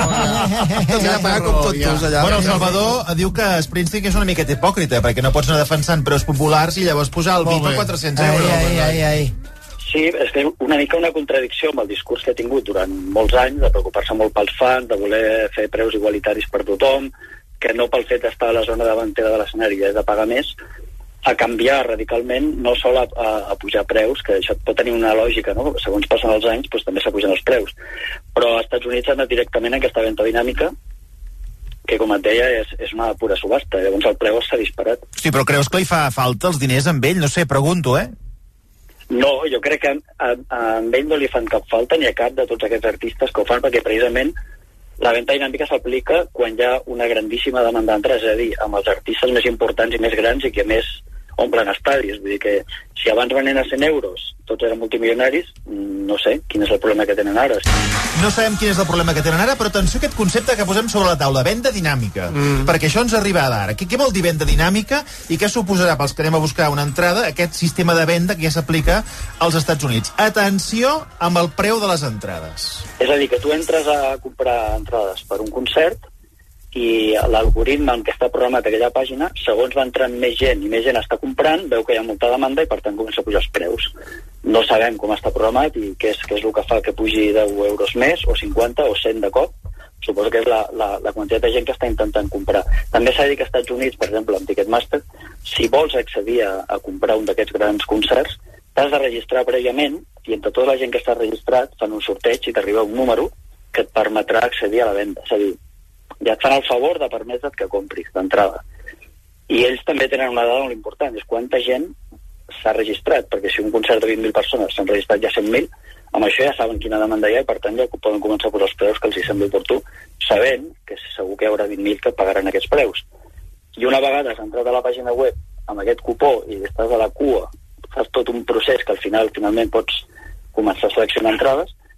T'has de pagar com tot tous allà. Bueno, el Salvador diu que Springsteen és una miqueta hipòcrita, perquè no pots anar defensant preus populars i llavors posar el VIP a 400 euros. Sí, és que una mica una contradicció amb el discurs que ha tingut durant molts anys, de preocupar-se molt pels fans, de voler fer preus igualitaris per tothom, que no pel fet d'estar a la zona davantera de l'escenari i de pagar més, a canviar radicalment, no sol a pujar preus, que això pot tenir una lògica, no? Segons passen els anys, doncs també s'apugen els preus. Però als Estats Units han anat directament a aquesta venda dinàmica, que, com et deia, és una pura subhasta. Llavors el preu s'ha disparat. Sí, però creus que li fa falta els diners amb ell? No sé, pregunto, No, jo crec que a ell no li fan cap falta ni a cap de tots aquests artistes que ho fan, perquè precisament la venda dinàmica s'aplica quan hi ha una grandíssima demanda d'entrades, és a dir, amb els artistes més importants i més grans i que més omplen estadis. Vull dir que si abans venien a 100 euros, tots eren multimilionaris, no sé quin és el problema que tenen ara. No sabem quin és el problema que tenen ara, però atenció a aquest concepte que posem sobre la taula, venda dinàmica, perquè això ens arriba d'ara. Què vol dir venda dinàmica i què suposarà pels que anem a buscar una entrada aquest sistema de venda que ja s'aplica als Estats Units? Atenció amb el preu de les entrades. És a dir, que tu entres a comprar entrades per un concert i l'algoritme en què està programat aquella pàgina, segons va entrant més gent i més gent està comprant, veu que hi ha molta demanda i per tant comença a pujar els preus. No sabem com està programat i què és el que fa que pugi 10 euros més o 50 o 100 de cop. Suposo que és la quantitat de gent que està intentant comprar. També s'ha dit que als Estats Units, per exemple, amb Ticketmaster, si vols accedir a comprar un d'aquests grans concerts, t'has de registrar prèviament i entre tota la gent que està registrat fan un sorteig i t'arriba un número que et permetrà accedir a la venda. És a dir, ja et fan el favor de permetre't que compris d'entrada. I ells també tenen una dada molt important, és quanta gent s'ha registrat, perquè si un concert de 20.000 persones s'han registrat ja 100.000, amb això ja saben quina demanda hi ha i per tant ja poden començar a posar els preus que els hi sembli oportú, sabent que segur que hi haurà 20.000 que pagaran aquests preus. I una vegada has entrat a la pàgina web amb aquest cupó i estàs a la cua, fas tot un procés que al finalment pots començar a seleccionar entrades,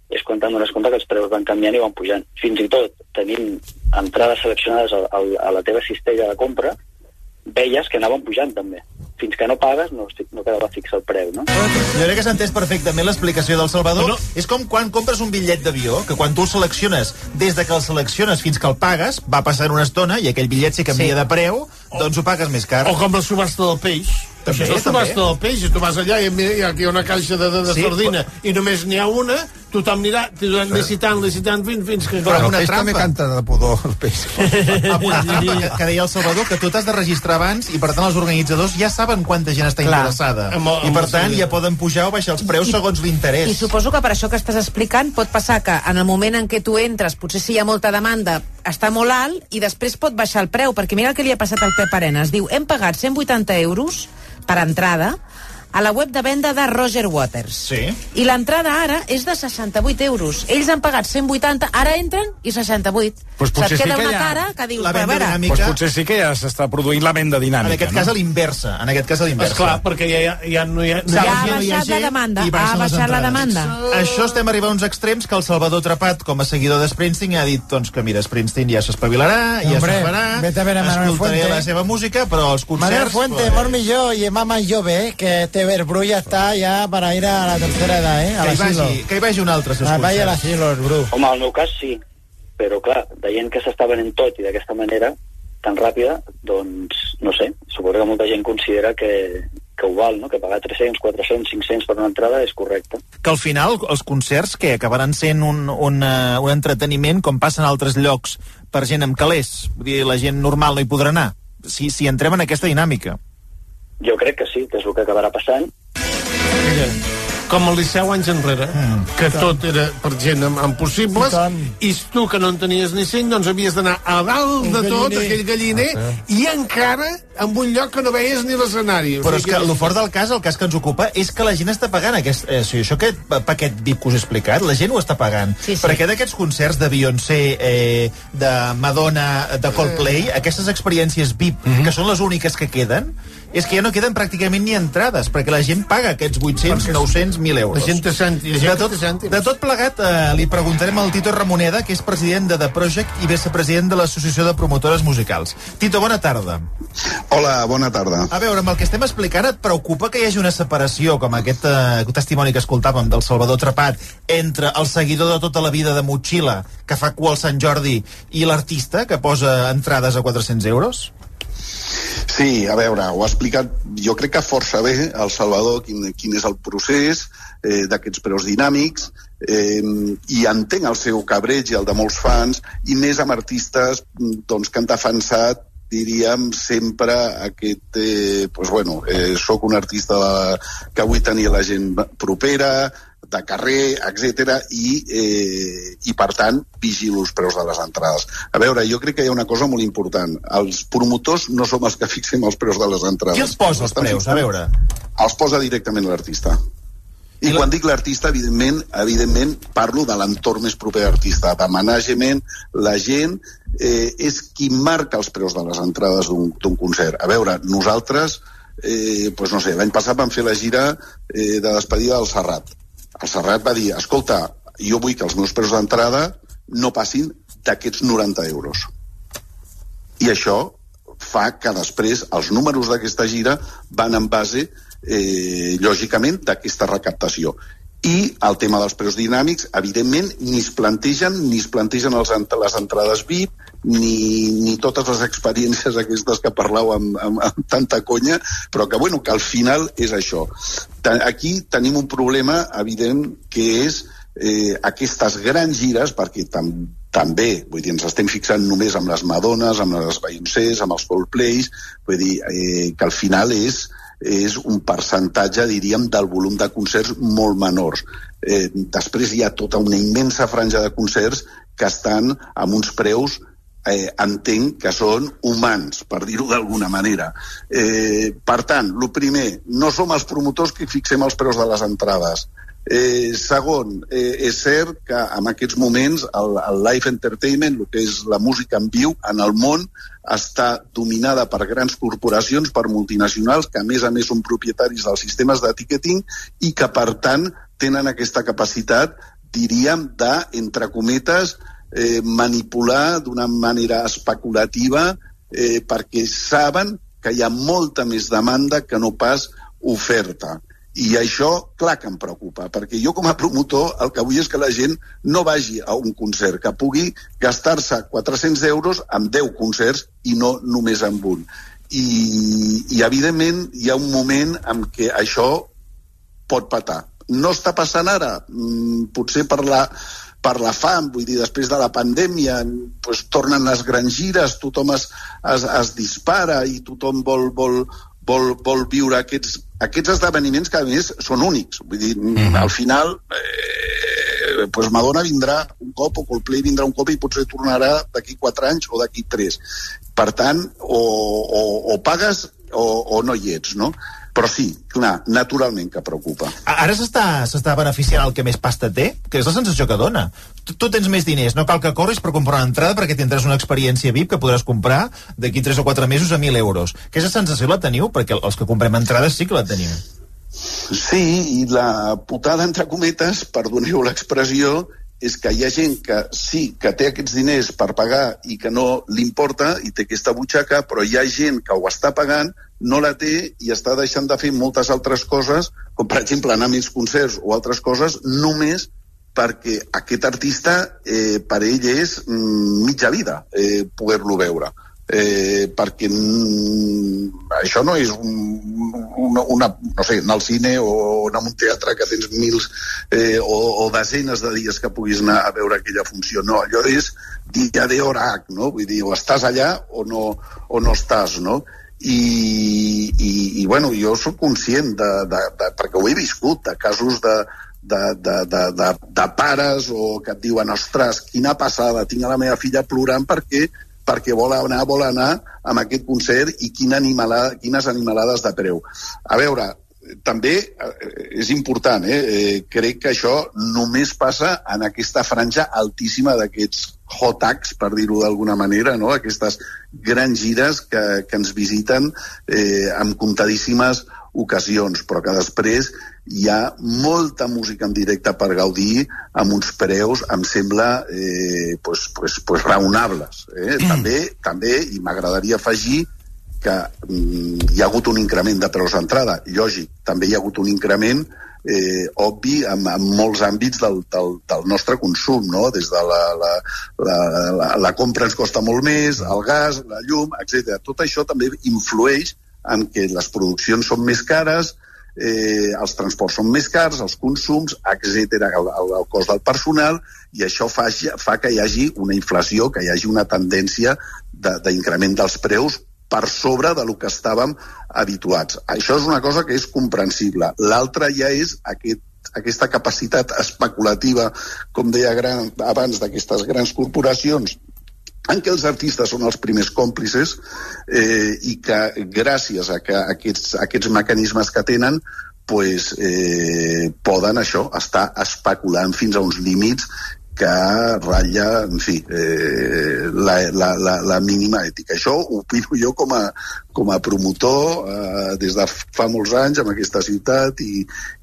és quan t'adones compte que els preus van canviant i van pujant. Fins i tot tenim entrades seleccionades a la teva cistella de compra, veies que anaven pujant també. Fins que no pagues no quedava fix el preu, no? Jo crec que s'ha entès perfectament l'explicació del Salvador. És com quan compres un bitllet d'avió, que quan tu el selecciones, des de que el selecciones fins que el pagues, va passant una estona i aquell bitllet si canvia de preu, doncs ho pagues més car. O com la subhasta del peix. També, això és subhasta del peix, i tu vas allà i hi ha aquí una caixa de sardina i només n'hi ha una, tothom anirà licitant fins que... Però el peix també canta de pudor, el peix. Amb una trampa que deia el Salvador, que tu t'has de registrar abans i per tant els organitzadors ja saben quanta gent està interessada. I per tant ja poden pujar o baixar els preus segons l'interès. I suposo que per això que estàs explicant pot passar que en el moment en què tu entres, potser si hi ha molta demanda, està molt alt i després pot baixar el preu, perquè mira el que li ha passat al Pep Arenas. Diu, hem pagat 180 euros per entrada a la web de venda de Roger Waters. Sí. I l'entrada ara és de 68 euros. Ells han pagat 180, ara entren i 68. Pues potser se't queda sí que una ja... cara que dius, la venda a veure... dinàmica... Pues potser sí que ja s'està produint la venda dinàmica, en aquest cas a l'inversa. En aquest cas a l'inversa. Esclar, perquè ja no hi ha... Ja ha baixat la demanda. Ha baixat la demanda. Això estem arribant a uns extrems que el Salvador Trepat, com a seguidor de Springsteen, ha dit doncs, que mira, Springsteen ja s'espavilarà, ja s'ho farà, escoltaré la seva música, però els concerts... Manuel Fuente, Mormi y yo, y Mama y yo, que Teber Bru ya está ya para ir a la tercera edad, que hi vagi un altre, seus concerts. Vagi a l'asilo, el Bru. Home, al meu cas sí, però clar, veient que s'està venent tot i d'aquesta manera tan ràpida, doncs, no sé, suposo que molta gent considera que ho val, no? Que pagar 300, 400, 500 per una entrada és correcte. Que al final els concerts que acabaran sent un entreteniment com passa en altres llocs per gent amb calés, vull dir, la gent normal no hi podrà anar, si entrem en aquesta dinàmica. Jo crec que sí, que és el que acabarà passant. Com el Liceu anys enrere, que tot era per gent amb possibles, i tu que no en tenies ni 100, doncs havies d'anar a dalt de tot, aquell galliner, i encara en un lloc que no veies ni l'escenari. Però és que el fort del cas, el cas que ens ocupa, és que la gent està pagant aquest paquet VIP que us he explicat, la gent ho està pagant. Perquè d'aquests concerts de Beyoncé, de Madonna, de Coldplay, aquestes experiències VIP, que són les úniques que queden, és que ja no queden pràcticament ni entrades, perquè la gent paga aquests 800, 900, 1.000 euros. La gent té cèntims. De tot plegat, li preguntarem al Tito Ramoneda, que és president de The Project i vicepresident de l'Associació de Promotores Musicals. Tito, bona tarda. Hola, bona tarda. A veure, amb el que estem explicant, et preocupa que hi hagi una separació, com aquest testimoni que escoltàvem del Salvador Trepat, entre el seguidor de tota la vida de Motxilla, que fa cua al Sant Jordi, i l'artista, que posa entrades a 400 euros? Sí, a veure, ho ha explicat, jo crec que força bé el Salvador quin és el procés d'aquests preus dinàmics, i entenc el seu cabreig i el de molts fans, i més amb artistes doncs, que han defensat, diríem, sempre aquest... soc un artista que vull tenir la gent propera, de carrer, etc. I per tant, vigilo els preus de les entrades. A veure, jo crec que hi ha una cosa molt important. Els promotors no som els que fixem els preus de les entrades. Qui els posa els preus? A veure. Els posa directament l'artista. I quan dic l'artista, evidentment parlo de l'entorn més proper a l'artista, de management, la gent és qui marca els preus de les entrades d'un concert. A veure, nosaltres, no sé, l'any passat vam fer la gira de despedida del Serrat. El Serrat va dir, escolta, jo vull que els meus preus d'entrada no passin d'aquests 90 euros. I això fa que després els números d'aquesta gira van en base, lògicament, d'aquesta recaptació. I el tema dels preus dinàmics, evidentment, ni es plantegen les entrades VIP, ni totes les experiències aquestes que parlau amb tanta conya, però que al final és això. Aquí tenim un problema evident que és aquestes grans gires, perquè també, vull dir, ens estem fixant només amb les Madones, amb les Beyoncés, amb els Coldplays, vull dir que al final és un percentatge, diríem, del volum de concerts molt menors. Després hi ha tota una immensa franja de concerts que estan amb uns preus, entenc que són humans, per dir-ho d'alguna manera. Per tant, el primer, no som els promotors que fixem els preus de les entrades. Segon, és cert que en aquests moments el live entertainment, el que és la música en viu en el món, està dominada per grans corporacions, per multinacionals, que a més són propietaris dels sistemes de ticketing i que per tant tenen aquesta capacitat diríem, entre cometes, manipular d'una manera especulativa perquè saben que hi ha molta més demanda que no pas oferta. I això, clar que em preocupa, perquè jo com a promotor el que vull és que la gent no vagi a un concert, que pugui gastar-se 400 euros amb 10 concerts i no només amb un. I evidentment, hi ha un moment en què això pot petar. No està passant ara, potser per la fam, vull dir, després de la pandèmia, doncs tornen les grans gires, tothom es dispara i tothom vol viure aquests esdeveniments que a més són únics. Vull dir, al final doncs Madonna vindrà un cop o Coldplay vindrà un cop i potser tornarà d'aquí 4 anys o d'aquí 3. Per tant, o pagues o no hi ets, no? Però sí, clar, naturalment que preocupa. Ara s'està beneficiant el que més pasta té, que és la sensació que dona. Tu tens més diners, no cal que corris per comprar una entrada perquè tindràs una experiència VIP que podràs comprar d'aquí 3 o 4 mesos a 1.000 euros. Aquesta sensació la teniu? Perquè els que comprem entrades sí que la tenim. Sí, i la putada, entre cometes, perdoneu l'expressió, és que hi ha gent que sí, que té aquests diners per pagar i que no li importa i té aquesta butxaca, però hi ha gent que ho està pagant, no la té i està deixant de fer moltes altres coses, com per exemple anar a més concerts o altres coses, només perquè aquest artista per ell és mitja vida poder-lo veure. Perquè això no és no sé, anar al cine o anar a un teatre que tens mils o desenes de dies que puguis anar a veure aquella funció. No, allò és dia de hora, no? Vull dir, o estàs allà o no estàs, no? I bueno, jo soc conscient perquè ho he viscut, de casos de pares o que et diuen, ostres, quina passada, tinc a la meva filla plorant perquè vol anar amb aquest concert i quines animalades de preu. A veure, també és important, crec que això només passa en aquesta franja altíssima d'aquests hot acts, per dir-ho d'alguna manera, no? Aquestes grans gires que ens visiten amb comptadíssimes ocasions, però que després hi ha molta música en directe per gaudir amb uns preus, em sembla, raonables. També, i m'agradaria afegir que hi ha hagut un increment de preus d'entrada, lògic, també hi ha hagut un increment obvi en molts àmbits del nostre consum, no? Des de la compra ens costa molt més, el gas, la llum, etc. Tot això també influeix en què les produccions són més cares, els transports són més cars, els consums, etc., el cost del personal, i això fa que hi hagi una inflació, que hi hagi una tendència d'increment dels preus per sobre de lo que estàvem habituats. Això és una cosa que és comprensible. L'altra ja és aquesta capacitat especulativa, com deia abans, d'aquestes grans corporacions, en què els artistes són els primers còmplices i que gràcies a aquests mecanismes que tenen poden estar especulant fins a uns límits que ratlla, en fi, la mínima ètica. Això ho opino jo com a promotor des de fa molts anys en aquesta ciutat i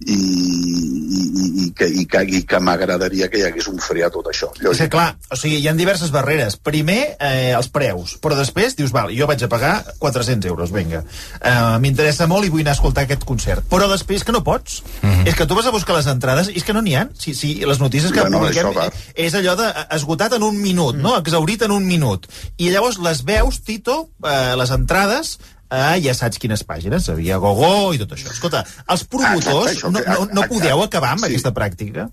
que m'agradaria que hi hagués un fre a tot això. És que clar, o sigui, hi ha diverses barreres. Primer, els preus, però després dius, val, jo vaig a pagar 400 euros, vinga. M'interessa molt i vull anar a escoltar aquest concert. Però després que no pots. És que tu vas a buscar les entrades i és que no n'hi ha. Si les notícies que publiquem és allò de esgotat en un minut, no? Exhaurit en un minut. I llavors les veus, Tito, les entrades, ja saps quines pàgines, havia Gogó i tot això. Escolta, els promotors no podeu acabar amb aquesta pràctica?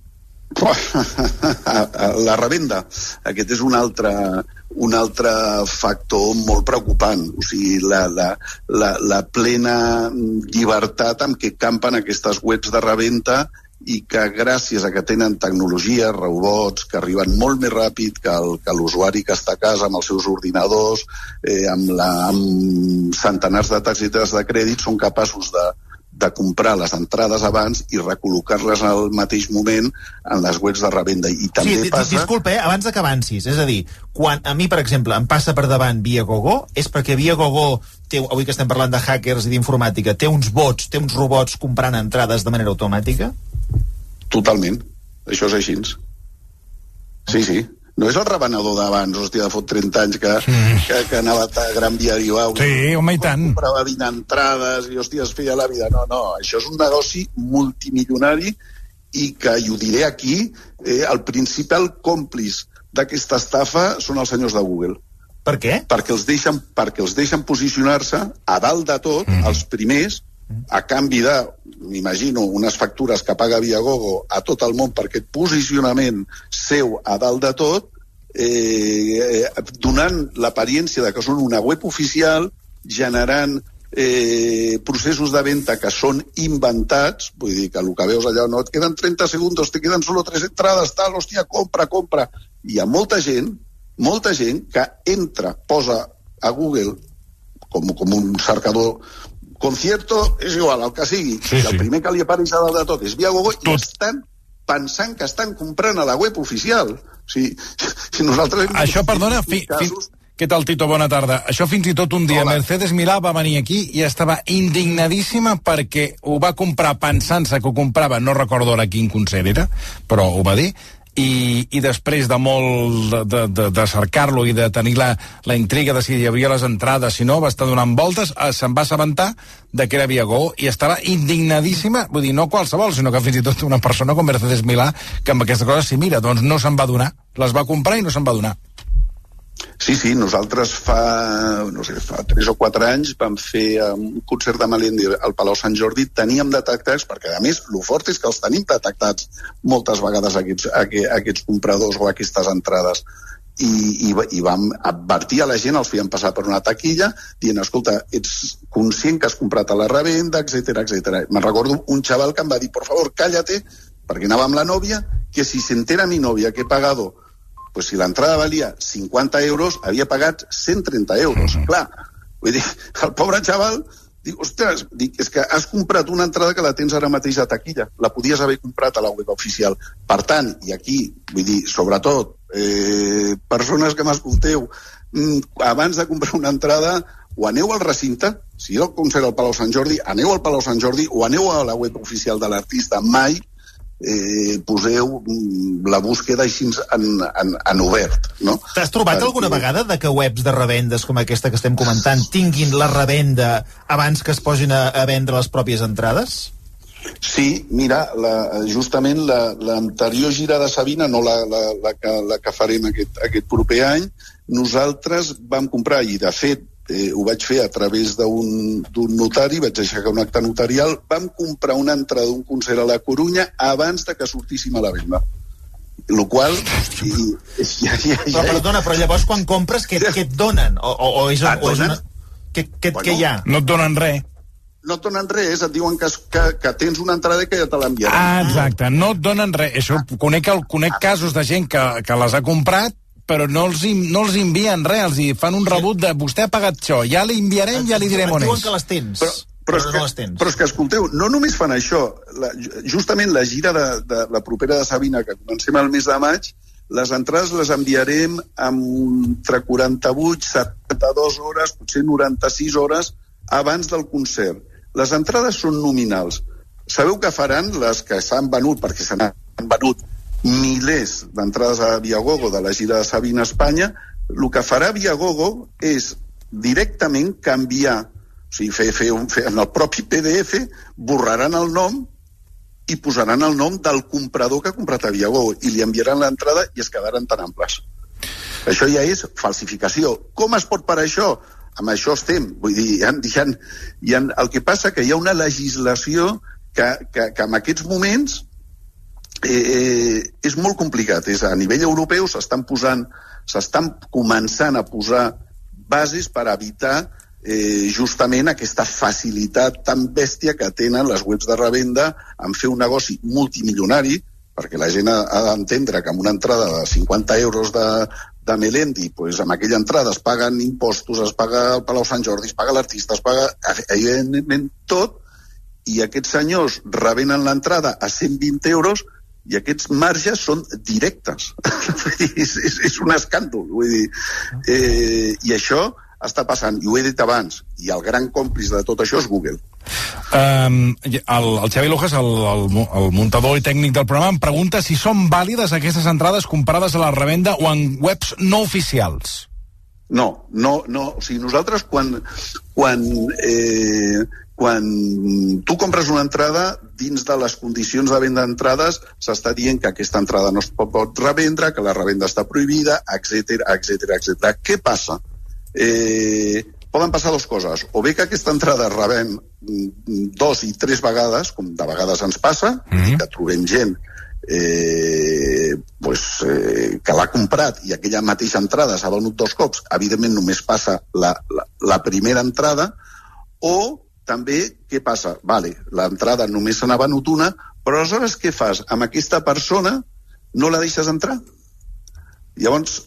La revenda. Aquest és un altre factor molt preocupant. O sigui, la plena llibertat amb què campen aquestes webs de revenda i que gràcies a que tenen tecnologia, robots, que arriben molt més ràpid que l'usuari que està a casa amb els seus ordinadors, amb centenars de targetes de crèdit, són capaços de comprar les entrades abans i recol·locar-les al mateix moment en les webs de revenda. I també passa... Disculpa, abans que avancis. És a dir, quan a mi, per exemple, em passa per davant Via Gogó, és perquè Via Gogó, avui que estem parlant de hackers i d'informàtica, té uns bots, té uns robots comprant entrades de manera automàtica? Totalment. Això és així. Sí. No és el revenedor d'abans, hòstia, de fot 30 anys que anava a Gran Via i Bau. Sí, home, i tant. Comprava 20 entrades i, hòstia, es feia la vida. No, això és un negoci multimilionari i que, i ho diré aquí, el principal còmplice d'aquesta estafa són els senyors de Google. Per què? Perquè els deixen posicionar-se a dalt de tot, els primers, a canvi de, m'imagino, unes factures que paga Viagogo a tot el món per aquest posicionament seu a dalt de tot, donant l'apariència de que són una web oficial, generant processos de venda que són inventats, vull dir que el que veus allà, no et queden 30 segons, te queden solo 3 entrades, tal, hòstia, compra. Hi ha molta gent que entra, posa a Google com un cercador concierto, és igual, el que sigui. Sí. El primer que li apareix a dalt de tot és Viagogo i estan pensant que estan comprant a la web oficial. Si nosaltres... Això, perdona, què tal, Tito? Bona tarda. Això fins i tot un dia Mercedes Milà va venir aquí i estava indignadíssima perquè ho va comprar pensant-se que ho comprava, no recordo ara quin concert era, però ho va dir, i després de molt de cercar-lo i de tenir la intriga de si hi havia les entrades, si no, va estar donant voltes, se'n va assabentar de que era Viagogo i estava indignadíssima, vull dir, no qualsevol, sinó que fins i tot una persona com Mercedes Milà, que amb aquesta cosa, si mira, doncs no se'n va donar, les va comprar i no se'n va donar. Sí, nosaltres fa 3 o 4 anys vam fer un concert de Melendi al Palau Sant Jordi, teníem detectats, perquè a més el fort és que els tenim detectats moltes vegades aquests compradors o aquestes entrades, i vam advertir a la gent, els fèiem passar per una taquilla dient, escolta, ets conscient que has comprat a la revenda, etcètera. Me'n recordo un xaval que em va dir, por favor, cállate, perquè anava amb la nòvia, que si se entera mi novia que he pagado, pues si l'entrada valia 50 euros, havia pagat 130 euros. Clar, vull dir, el pobre xaval diu, ostres, és que has comprat una entrada que la tens ara mateix a taquilla, la podies haver comprat a la web oficial. Per tant, i aquí, vull dir, sobretot, persones que m'escolteu, abans de comprar una entrada, o aneu al recinte, si hi ha el concert al Palau Sant Jordi, aneu al Palau Sant Jordi, o aneu a la web oficial de l'artista, mai poseu la búsqueda així en obert, no? T'has trobat alguna vegada de que webs de revendes com aquesta que estem comentant tinguin la revenda abans que es posin a vendre les pròpies entrades? Sí, mira, justament l'anterior gira de Sabina, no la que farem aquest proper any, nosaltres vam comprar, i de fet ho vaig fer a través d'un notari, vaig aixecar un acte notarial, vam comprar una entrada d'un concert a la Corunya abans de que sortíssim a la venda. Lo qual... Però perdona, però llavors quan compres, què et donen? Què hi ha? No et donen res. No et donen res, et diuen que tens una entrada que ja te l'enviaran. Exacte, no et donen res. Això, conec casos de gent que les ha comprat, però no els envien res, els fan un rebut de vostè ha pagat això, ja li enviarem, ja li direm on és. Diuen que les tens, però és que escolteu, no només fan això, justament la gira de la propera de Sabina, que comencem el mes de maig, les entrades les enviarem entre 48, 72 hores, potser 96 hores abans del concert. Les entrades són nominals. Sabeu què faran les que s'han venut, perquè se n'han venut milers d'entrades a Viagogo de la gira de Sabina a Espanya? El que farà Viagogo és directament canviar, o sigui, fer en el propi PDF, borraran el nom i posaran el nom del comprador que ha comprat a Viagogo i li enviaran l'entrada i es quedaran tan amples. Això ja és falsificació. Com es pot parar això? Amb això estem. Vull dir, el que passa que hi ha una legislació que en aquests moments és molt complicat. A nivell europeu s'estan començant a posar bases per evitar justament aquesta facilitat tan bèstia que tenen les webs de revenda en fer un negoci multimilionari, perquè la gent ha d'entendre que amb una entrada de 50 euros de Melendi, doncs amb aquella entrada es paguen impostos, es paga el Palau Sant Jordi, es paga l'artista, es paga evidentment tot, i aquests senyors revenen l'entrada a 120 euros i aquests marges són directes. És un escàndol, vull dir. I això està passant, i ho he dit abans, i el gran còmplice de tot això és Google. El Xavi Lujas, el muntador i tècnic del programa, em pregunta si són vàlides aquestes entrades comprades a la revenda o en webs no oficials. No. O sigui, nosaltres quan tu compres una entrada, dins de les condicions de venda d'entrades s'està dient que aquesta entrada no es pot revendre, que la revenda està prohibida, etc. Què passa? Poden passar dues coses. O bé que aquesta entrada es revèn 2 i 3 vegades, com de vegades ens passa, que trobem gent que l'ha comprat i aquella mateixa entrada s'ha venut 2 cops, evidentment només passa la primera entrada, o també, què passa? Vale, l'entrada només se n'ha venut una, però aleshores què fas? Amb aquesta persona no la deixes entrar? Llavors,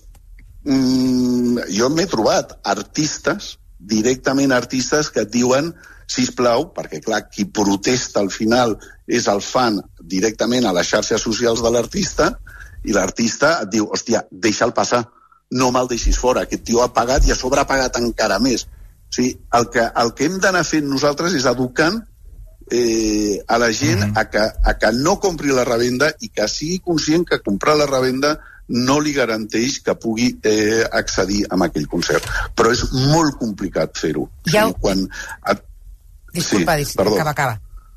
jo m'he trobat directament artistes que et diuen, sisplau, perquè clar, qui protesta al final és el fan directament a les xarxes socials de l'artista, i l'artista et diu, hòstia, deixa'l passar, no me'l deixis fora, aquest tio ha pagat i a sobre ha pagat encara més. O sigui, el que hem d'anar fent nosaltres és educant a la gent a que no compri la revenda i que sigui conscient que comprar la revenda no li garanteix que pugui accedir a aquell concert. Però és molt complicat fer-ho. Disculpa, acaba.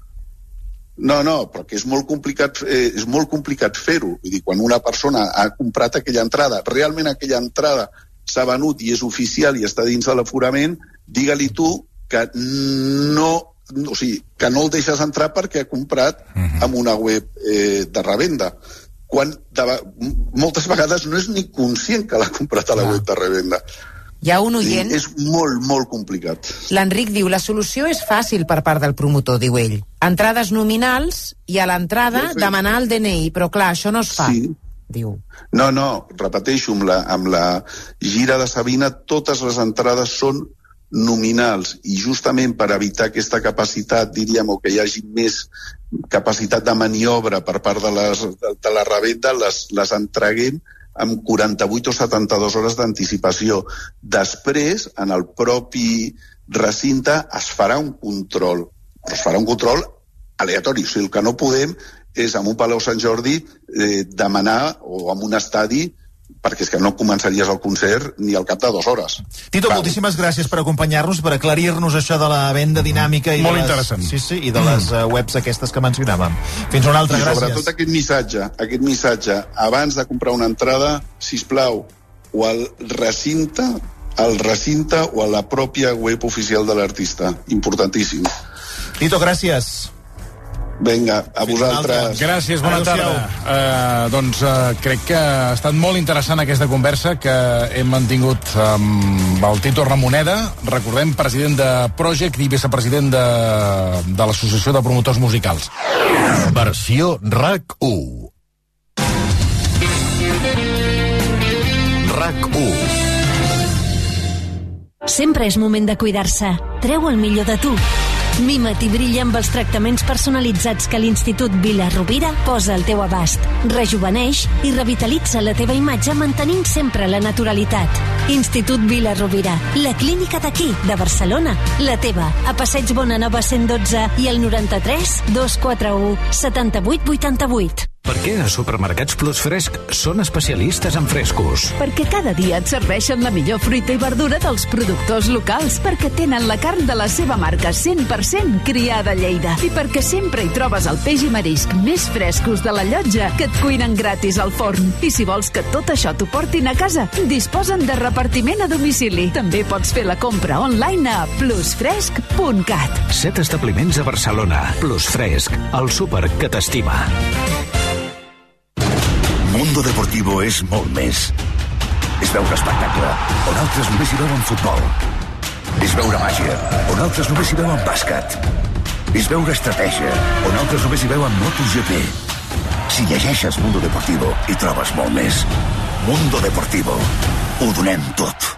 No, perquè és molt complicat fer-ho. Vull dir, quan una persona ha comprat aquella entrada, realment aquella entrada s'ha venut i és oficial i està dins de l'aforament, digue-li tu que no el deixes entrar perquè ha comprat amb una web de revenda. Quan moltes vegades no és ni conscient que l'ha comprat a la web de revenda. Hi ha un oient... És molt, molt complicat. L'Enric diu, la solució és fàcil per part del promotor, diu ell. Entrades nominals i a l'entrada demanar el DNI, però clar, això no es fa. Sí. Diu. No, repeteixo, amb la gira de Sabina totes les entrades són nominals i justament per evitar aquesta capacitat, diríem, o que hi hagi més capacitat de maniobra per part de la revenda, les entreguem amb 48 o 72 hores d'anticipació. Després, en el propi recinte, es farà un control. Es farà un control aleatori. O sigui, el que no podem és amb un Palau Sant Jordi demanar, o amb un estadi, perquè és que no començaries el concert ni al cap de 2 hores. Tito, moltíssimes gràcies per acompanyar-nos, per aclarir-nos això de la venda dinàmica i molt interessant. Sí, i de les webs aquestes que mencionàvem. Fins una altra, gràcies. I sobretot aquest missatge, abans de comprar una entrada, sisplau, o al recinte o a la pròpia web oficial de l'artista. Importantíssim. Tito, gràcies. Vinga, a vosaltres. Gràcies, bona tarda. Crec que ha estat molt interessant aquesta conversa que hem mantingut amb el Tito Ramoneda, recordem, president de Project i vicepresident de l'Associació de Promotors Musicals. Versió RAC1. RAC1. Sempre és moment de cuidar-se. Treu el millor de tu. Mima't i brilla amb els tractaments personalitzats que l'Institut Vila-rovira posa al teu abast. Rejuveneix i revitalitza la teva imatge mantenint sempre la naturalitat. Institut Vila-rovira, la clínica d'aquí, de Barcelona. La teva, a Passeig Bonanova 112 i el 93 241 78 88. Per què a Supermercats Plus Fresc són especialistes en frescos? Perquè cada dia et serveixen la millor fruita i verdura dels productors locals, perquè tenen la carn de la seva marca 100% criada a Lleida i perquè sempre hi trobes el peix i marisc més frescos de la llotja que et cuinen gratis al forn. I si vols que tot això t'ho portin a casa, disposen de repartiment a domicili. També pots fer la compra online a plusfresc.cat. 7 establiments a Barcelona. Plus Fresc, el súper que t'estima. Mundo Deportivo és molt més. És veure espectacle, on altres només hi veuen futbol. És veure màgia, on altres només hi veuen bàsquet. És veure estratègia, on altres només hi veuen MotoGP. Si llegeixes Mundo Deportivo, hi trobes molt més. Mundo Deportivo. Ho donem tot.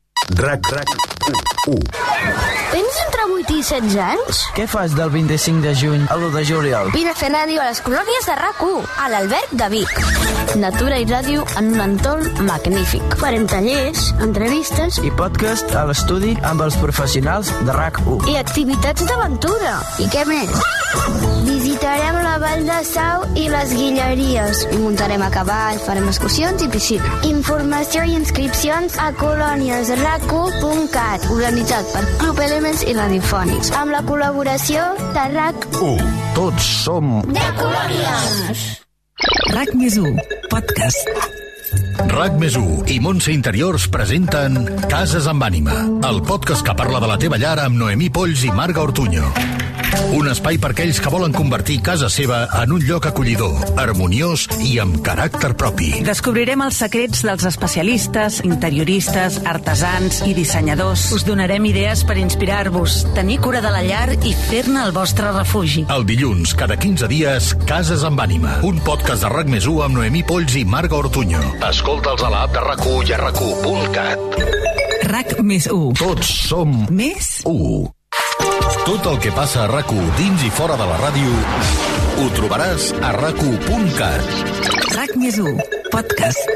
RAC1. Tens entre 8 i 16 anys? Què fas del 25 de juny a l'1 de juliol? Vine a fer ràdio a les colònies de RAC1, a l'Alberg de Vic. Natura i ràdio en un entorn magnífic. Farem tallers, entrevistes I podcast a l'estudi amb els professionals de RAC1. i activitats d'aventura. I què més? Visitarem la Vall de Sau i les Guilleries. I muntarem a cavall, farem excursions i piscina. Informació i inscripcions a colòniesrac1.cat, organitzat per Club Elements i Radiofònics, amb la col·laboració de RAC1. Tots som De Colònies! RAC+1, podcast. RAC+1 i Montse Interiors presenten Cases amb ànima, el podcast que parla de la teva llar amb Noemí Polls i Marga Ortuño. Un espai per aquells que volen convertir casa seva en un lloc acollidor, harmoniós i amb caràcter propi. Descobrirem els secrets dels especialistes, interioristes, artesans i dissenyadors. Us donarem idees per inspirar-vos, tenir cura de la llar i fer-ne el vostre refugi. El dilluns, cada 15 dies, Cases amb ànima, un podcast de RAC+1 amb Noemí Polls i Marga Ortuño. Escolta'ls a l'app de RAC1 i a RAC1.cat. RAC+1. Tots som Més 1. Tot el que passa a RAC1 dins i fora de la ràdio ho trobaràs a RAC1.cat. RAC+1, podcast.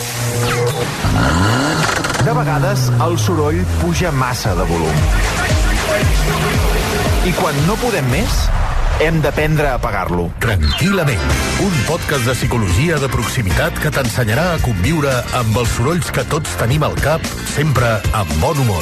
De vegades el soroll puja massa de volum. I quan no podem més, hem d'aprendre a apagar-lo. Tranquil·lament, un podcast de psicologia de proximitat que t'ensenyarà a conviure amb els sorolls que tots tenim al cap, sempre amb bon humor.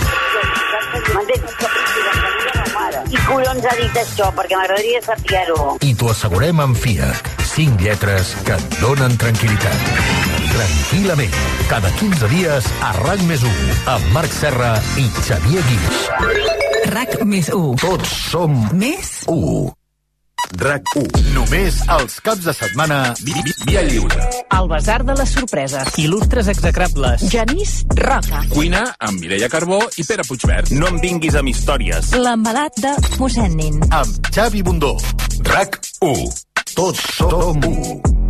Qui collons ha dit això? Perquè m'agradaria saber-ho. I t'ho assegurem amb FIAC. 5 lletres que et donen tranquil·litat. Tranquil·lament, cada 15 dies a RAC+1, amb Marc Serra i Xavier Guix. RAC+1. Tots som Més 1. RAC1. Només els caps de setmana via lliure. El Basar de les Sorpreses. Il·lustres execrables. Genís Roca. Cuina amb Mireia Carbó i Pere Puigverd. No em vinguis amb històries. L'embalat de mossèn Nin. Amb Xavi Bundó. RAC1. Tots som 1.